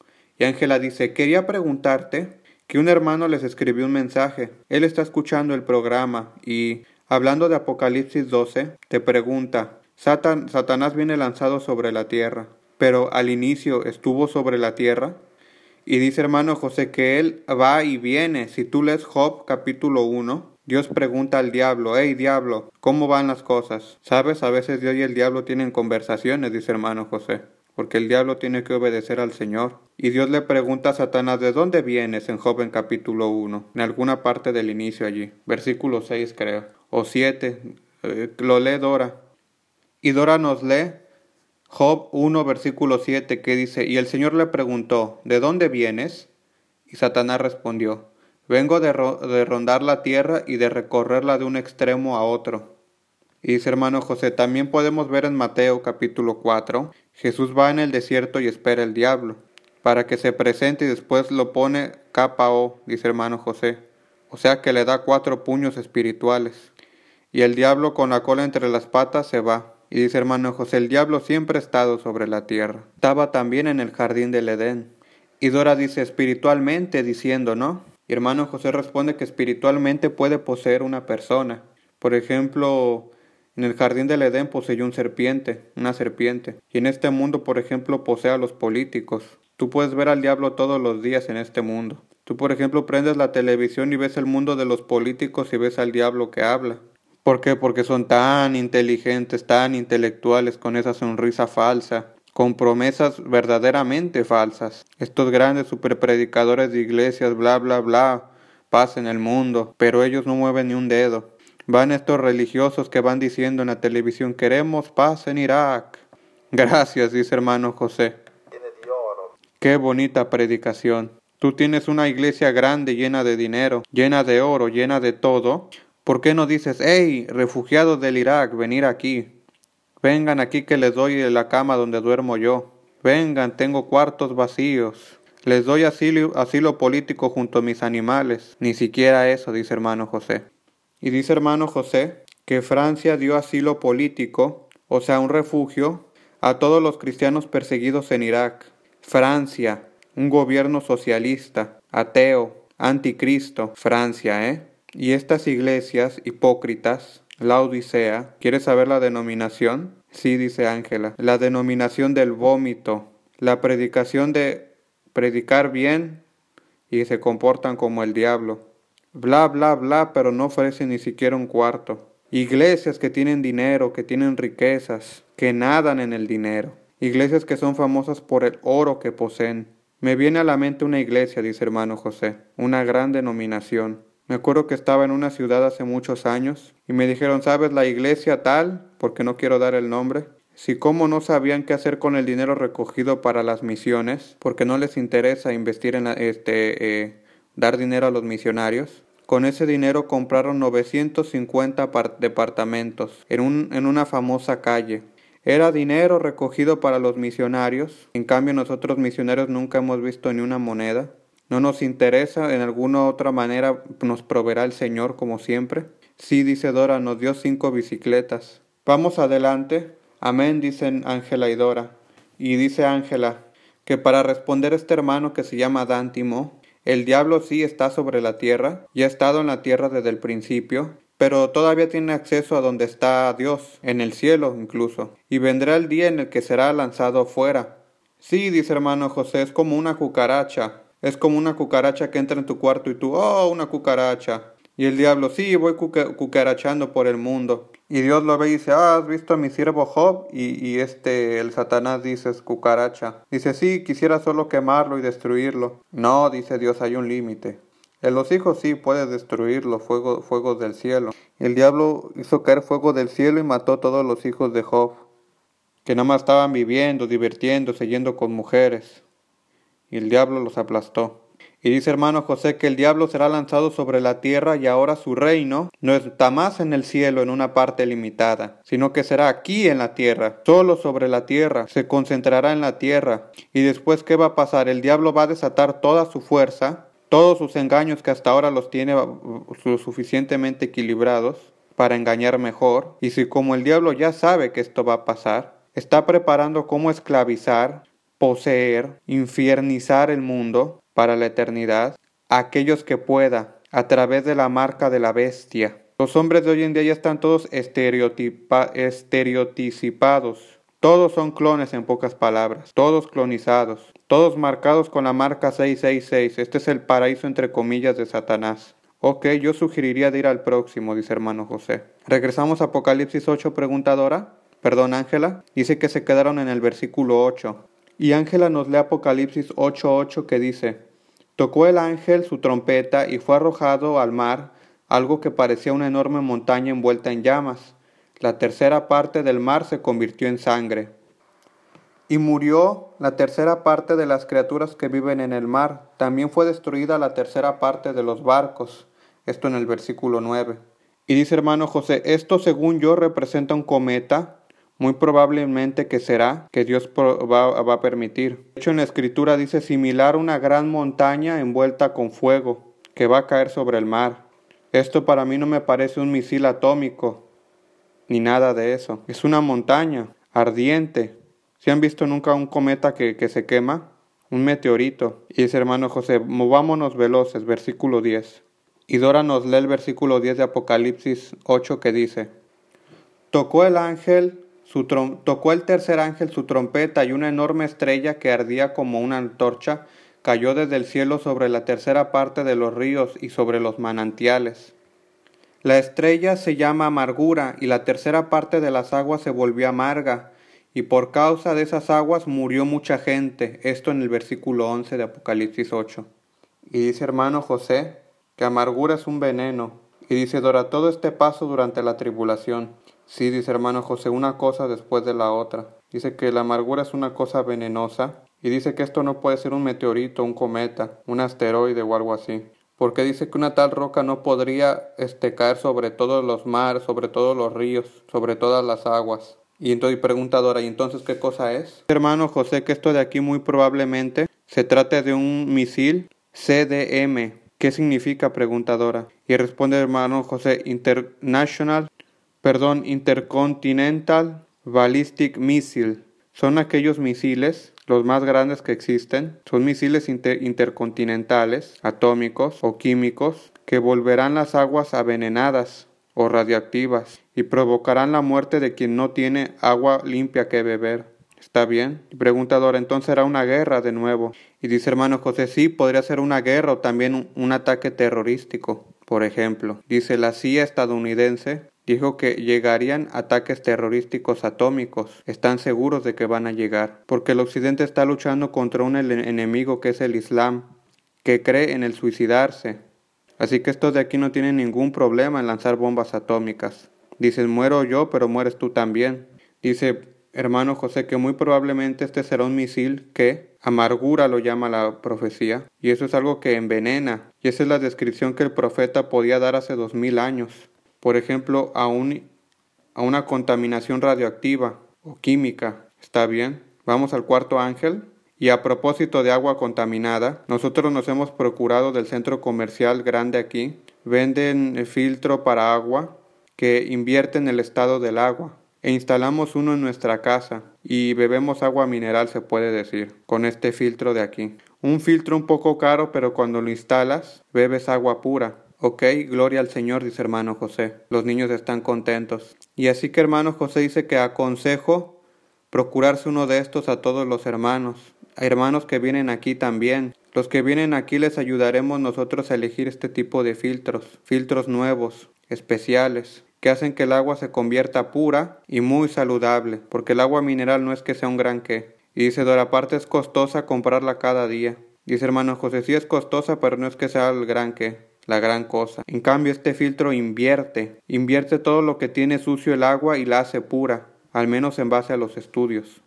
Y Ángela dice, quería preguntarte que un hermano les escribió un mensaje. Él está escuchando el programa y, hablando de Apocalipsis doce, te pregunta, Satan, Satanás viene lanzado sobre la tierra, pero al inicio estuvo sobre la tierra. Y dice hermano José que él va y viene. Si tú lees Job capítulo uno, Dios pregunta al diablo, hey diablo, ¿cómo van las cosas? ¿Sabes? A veces Dios y el diablo tienen conversaciones, dice hermano José, porque el diablo tiene que obedecer al Señor. Y Dios le pregunta a Satanás, ¿de dónde vienes? En Job en capítulo uno, en alguna parte del inicio allí, versículo seis creo, o siete, eh, lo lee Dora. Y Dora nos lee Job uno, versículo siete, que dice, y el Señor le preguntó, ¿de dónde vienes? Y Satanás respondió, vengo de, ro de rondar la tierra y de recorrerla de un extremo a otro. Y dice hermano José, también podemos ver en Mateo capítulo cuatro, Jesús va en el desierto y espera el diablo, para que se presente y después lo pone K O, dice hermano José. O sea que le da cuatro puños espirituales. Y el diablo con la cola entre las patas se va. Y dice hermano José, el diablo siempre ha estado sobre la tierra. Estaba también en el jardín del Edén. Y Dora dice espiritualmente, diciendo, ¿no? Y hermano José responde que espiritualmente puede poseer una persona. Por ejemplo, en el jardín del Edén poseyó un serpiente, una serpiente. Y en este mundo, por ejemplo, posee a los políticos. Tú puedes ver al diablo todos los días en este mundo. Tú, por ejemplo, prendes la televisión y ves el mundo de los políticos y ves al diablo que habla. ¿Por qué? Porque son tan inteligentes, tan intelectuales, con esa sonrisa falsa, con promesas verdaderamente falsas. Estos grandes superpredicadores de iglesias, bla, bla, bla, paz en el mundo, pero ellos no mueven ni un dedo. Van estos religiosos que van diciendo en la televisión, queremos paz en Irak. Gracias, dice hermano José. Qué bonita predicación. Tú tienes una iglesia grande, llena de dinero, llena de oro, llena de todo. ¿Por qué no dices, hey, refugiados del Irak, venir aquí? Vengan aquí que les doy la cama donde duermo yo. Vengan, tengo cuartos vacíos. Les doy asilo, asilo político junto a mis animales. Ni siquiera eso, dice hermano José. Y dice hermano José que Francia dio asilo político, o sea, un refugio, a todos los cristianos perseguidos en Irak. Francia, un gobierno socialista, ateo, anticristo. Francia, ¿eh? Y estas iglesias hipócritas, la Odisea, ¿quieres saber la denominación? Sí, dice Ángela, la denominación del vómito, la predicación de predicar bien y se comportan como el diablo. Bla, bla, bla, pero no ofrecen ni siquiera un cuarto. Iglesias que tienen dinero, que tienen riquezas, que nadan en el dinero. Iglesias que son famosas por el oro que poseen. Me viene a la mente una iglesia, dice hermano José, una gran denominación. Me acuerdo que estaba en una ciudad hace muchos años y me dijeron, ¿sabes la iglesia tal? Porque no quiero dar el nombre. Si cómo no sabían qué hacer con el dinero recogido para las misiones, porque no les interesa investir en la, este, eh, dar dinero a los misionarios. Con ese dinero compraron novecientos cincuenta departamentos en, un, en una famosa calle. Era dinero recogido para los misionarios. En cambio nosotros misioneros nunca hemos visto ni una moneda. No nos interesa, en alguna otra manera nos proveerá el Señor como siempre. Sí, dice Dora, nos dio cinco bicicletas. Vamos adelante. Amén, dicen Ángela y Dora. Y dice Ángela que para responder a este hermano que se llama Dántimo, el diablo sí está sobre la tierra, y ha estado en la tierra desde el principio, pero todavía tiene acceso a donde está Dios, en el cielo incluso, y vendrá el día en el que será lanzado fuera. Sí, dice hermano José, es como una cucaracha. Es como una cucaracha que entra en tu cuarto y tú, oh, una cucaracha. Y el diablo, sí, voy cuca- cucarachando por el mundo. Y Dios lo ve y dice, ah, ¿has visto a mi siervo Job? Y, y este, el Satanás dice, es cucaracha. Dice, sí, quisiera solo quemarlo y destruirlo. No, dice Dios, hay un límite. En los hijos sí puedes destruirlo, fuego, fuegos del cielo. El diablo hizo caer fuego del cielo y mató a todos los hijos de Job, que nada más estaban viviendo, divirtiéndose, yendo con mujeres. Y el diablo los aplastó. Y dice hermano José que el diablo será lanzado sobre la tierra y ahora su reino no está más en el cielo en una parte limitada, sino que será aquí en la tierra, solo sobre la tierra, se concentrará en la tierra. Y después, ¿qué va a pasar? El diablo va a desatar toda su fuerza, todos sus engaños que hasta ahora los tiene lo suficientemente equilibrados para engañar mejor. Y si como el diablo ya sabe que esto va a pasar, está preparando cómo esclavizar, poseer, infiernizar el mundo para la eternidad, a aquellos que pueda, a través de la marca de la bestia. Los hombres de hoy en día ya están todos estereotipa, estereotipados. Todos son clones en pocas palabras, todos clonizados, todos marcados con la marca seiscientos sesenta y seis. Este es el paraíso entre comillas de Satanás. Ok, yo sugeriría de ir al próximo, dice hermano José. Regresamos a Apocalipsis ocho, pregunta Dora. Perdón, Ángela. Dice que se quedaron en el versículo ocho. Y Ángela nos lee Apocalipsis ocho ocho que dice: tocó el ángel su trompeta y fue arrojado al mar algo que parecía una enorme montaña envuelta en llamas. La tercera parte del mar se convirtió en sangre. Y murió la tercera parte de las criaturas que viven en el mar. También fue destruida la tercera parte de los barcos. Esto en el versículo nueve. Y dice hermano José, esto según yo representa un cometa, muy probablemente que será, que Dios va, va a permitir. De hecho en la escritura dice similar a una gran montaña envuelta con fuego, que va a caer sobre el mar. Esto para mí no me parece un misil atómico, ni nada de eso. Es una montaña ardiente. ¿Sí han visto nunca un cometa que, que se quema? Un meteorito. Y dice hermano José, movámonos veloces, versículo diez. Y Dora nos lee el versículo diez de Apocalipsis ocho que dice: Tocó el ángel, su trom- tocó el tercer ángel su trompeta y una enorme estrella que ardía como una antorcha cayó desde el cielo sobre la tercera parte de los ríos y sobre los manantiales. La estrella se llama amargura y la tercera parte de las aguas se volvió amarga y por causa de esas aguas murió mucha gente. Esto en el versículo once de Apocalipsis ocho. Y dice hermano José que amargura es un veneno. Y dice Dora, todo este paso durante la tribulación. Sí, dice hermano José, una cosa después de la otra. Dice que la amargura es una cosa venenosa. Y dice que esto no puede ser un meteorito, un cometa, un asteroide o algo así. Porque dice que una tal roca no podría este, caer sobre todos los mares, sobre todos los ríos, sobre todas las aguas. Y entonces pregunta Dora, ¿y entonces qué cosa es? Hermano José, que esto de aquí muy probablemente se trate de un misil C D M. ¿Qué significa? Pregunta Dora. Y responde hermano José, International, perdón, Intercontinental Ballistic Missile. Son aquellos misiles, los más grandes que existen. Son misiles inter- intercontinentales, atómicos o químicos, que volverán las aguas avenenadas o radioactivas y provocarán la muerte de quien no tiene agua limpia que beber. ¿Está bien? Y pregunta Dora, entonces será una guerra de nuevo. Y dice hermano José, sí, podría ser una guerra o también un, un ataque terrorístico, por ejemplo. Dice la C I A estadounidense dijo que llegarían ataques terrorísticos atómicos. Están seguros de que van a llegar, porque el occidente está luchando contra un enemigo que es el Islam, que cree en el suicidarse. Así que estos de aquí no tienen ningún problema en lanzar bombas atómicas. Dicen, muero yo, pero mueres tú también. Dice hermano José que muy probablemente este será un misil que amargura lo llama la profecía. Y eso es algo que envenena. Y esa es la descripción que el profeta podía dar hace dos mil años. Por ejemplo, a, un, a una contaminación radioactiva o química. ¿Está bien? Vamos al cuarto ángel. Y a propósito de agua contaminada, nosotros nos hemos procurado del centro comercial grande aquí. Venden el filtro para agua que invierte en el estado del agua. E instalamos uno en nuestra casa y bebemos agua mineral, se puede decir, con este filtro de aquí. Un filtro un poco caro, pero cuando lo instalas, bebes agua pura. Ok, gloria al Señor, dice hermano José. Los niños están contentos. Y así que hermano José dice que aconsejo procurarse uno de estos a todos los hermanos. A hermanos que vienen aquí también. Los que vienen aquí les ayudaremos nosotros a elegir este tipo de filtros. Filtros nuevos, especiales, que hacen que el agua se convierta pura y muy saludable. Porque el agua mineral no es que sea un gran qué. Y dice Dora, aparte es costosa comprarla cada día. Dice hermano José, sí es costosa, pero no es que sea el gran qué. La gran cosa. En cambio, este filtro invierte, invierte todo lo que tiene sucio el agua y la hace pura, al menos en base a los estudios.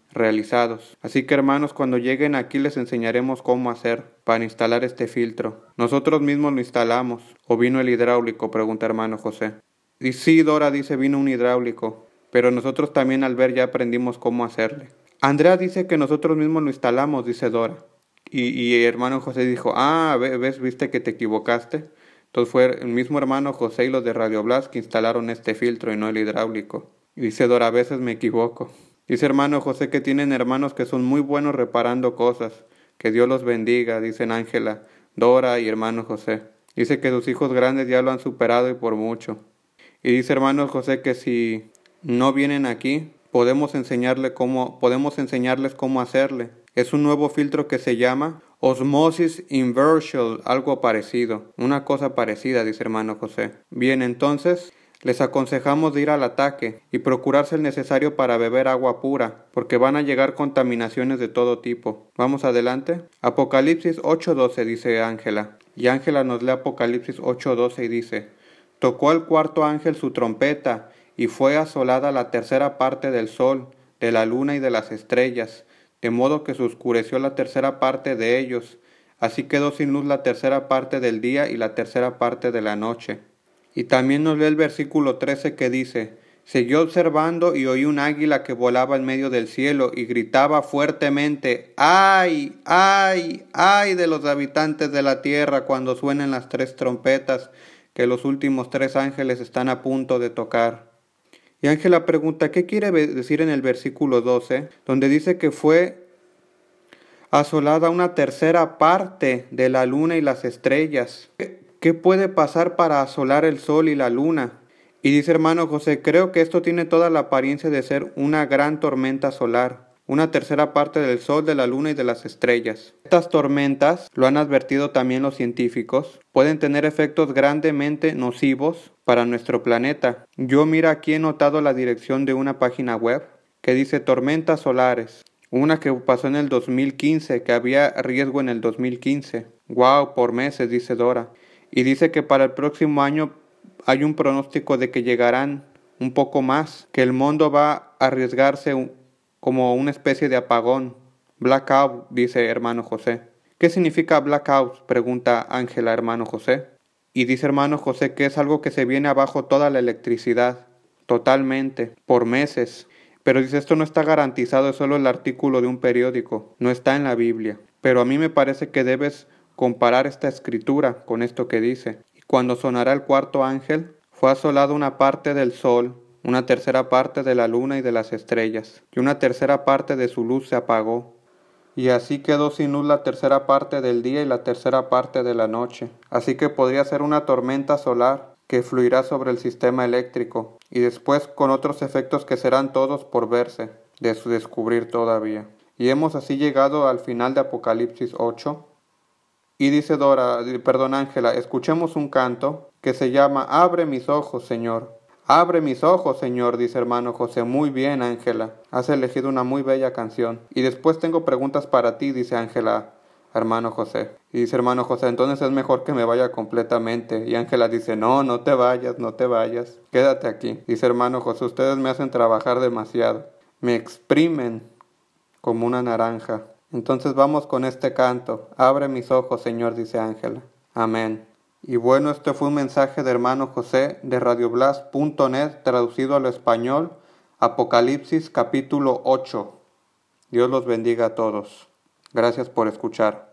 realizados. Así que hermanos, cuando lleguen aquí les enseñaremos cómo hacer para instalar este filtro. ¿Nosotros mismos lo instalamos o vino el hidráulico?, pregunta hermano José. Y sí, Dora dice, vino un hidráulico, pero nosotros también al ver ya aprendimos cómo hacerle. Andrea dice que nosotros mismos lo instalamos, dice Dora. Y, y hermano José dijo, ah, ves, viste que te equivocaste. Entonces fue el mismo hermano José y los de Radio Blas que instalaron este filtro y no el hidráulico. Y dice Dora, a veces me equivoco. Dice hermano José que tienen hermanos que son muy buenos reparando cosas. Que Dios los bendiga, dicen Ángela, Dora y hermano José. Dice que sus hijos grandes ya lo han superado y por mucho. Y dice hermano José que si no vienen aquí, podemos enseñarle cómo, podemos enseñarles cómo hacerle. Es un nuevo filtro que se llama Osmosis Inversion, algo parecido. Una cosa parecida, dice hermano José. Bien, entonces les aconsejamos de ir al ataque y procurarse el necesario para beber agua pura, porque van a llegar contaminaciones de todo tipo. Vamos adelante. Apocalipsis ocho doce, dice Ángela. Y Ángela nos lee Apocalipsis ocho doce y dice, tocó el cuarto ángel su trompeta, y fue asolada la tercera parte del sol, de la luna y de las estrellas, de modo que se oscureció la tercera parte de ellos. Así quedó sin luz la tercera parte del día y la tercera parte de la noche. Y también nos lee el versículo trece que dice, siguió observando y oí un águila que volaba en medio del cielo y gritaba fuertemente, ¡ay, ay, ay de los habitantes de la tierra cuando suenen las tres trompetas que los últimos tres ángeles están a punto de tocar! Y Ángela pregunta, ¿qué quiere decir en el versículo doce? Donde dice que fue asolada una tercera parte de la luna y las estrellas. ¿Qué puede pasar para asolar el sol y la luna? Y dice hermano José, creo que esto tiene toda la apariencia de ser una gran tormenta solar. Una tercera parte del sol, de la luna y de las estrellas. Estas tormentas, lo han advertido también los científicos, pueden tener efectos grandemente nocivos para nuestro planeta. Yo mira aquí he notado la dirección de una página web que dice tormentas solares. Una que pasó en el dos mil quince, que había riesgo en el dos mil quince. Wow, por meses, dice Dora. Y dice que para el próximo año hay un pronóstico de que llegarán un poco más, que el mundo va a arriesgarse un como una especie de apagón. Blackout, dice hermano José. ¿Qué significa blackout?, pregunta Ángela hermano José. Y dice hermano José que es algo que se viene abajo toda la electricidad, totalmente, por meses. Pero dice, esto no está garantizado, es solo el artículo de un periódico, no está en la Biblia. Pero a mí me parece que debes comparar esta escritura con esto que dice. Y cuando sonará el cuarto ángel, fue asolada una parte del sol, una tercera parte de la luna y de las estrellas, y una tercera parte de su luz se apagó. Y así quedó sin luz la tercera parte del día y la tercera parte de la noche. Así que podría ser una tormenta solar que fluirá sobre el sistema eléctrico, y después con otros efectos que serán todos por verse, de su descubrir todavía. Y hemos así llegado al final de Apocalipsis ocho. Y dice Dora, perdón Ángela, escuchemos un canto que se llama Abre mis ojos, Señor. Abre mis ojos, Señor, dice hermano José. Muy bien, Ángela. Has elegido una muy bella canción. Y después tengo preguntas para ti, dice Ángela, hermano José. Y dice hermano José, entonces es mejor que me vaya completamente. Y Ángela dice, no, no te vayas, no te vayas. Quédate aquí. Dice hermano José, ustedes me hacen trabajar demasiado. Me exprimen como una naranja. Entonces vamos con este canto. Abre mis ojos, Señor, dice Ángela. Amén. Y bueno, este fue un mensaje de hermano José de radio blas punto net, traducido al español, Apocalipsis capítulo ocho. Dios los bendiga a todos. Gracias por escuchar.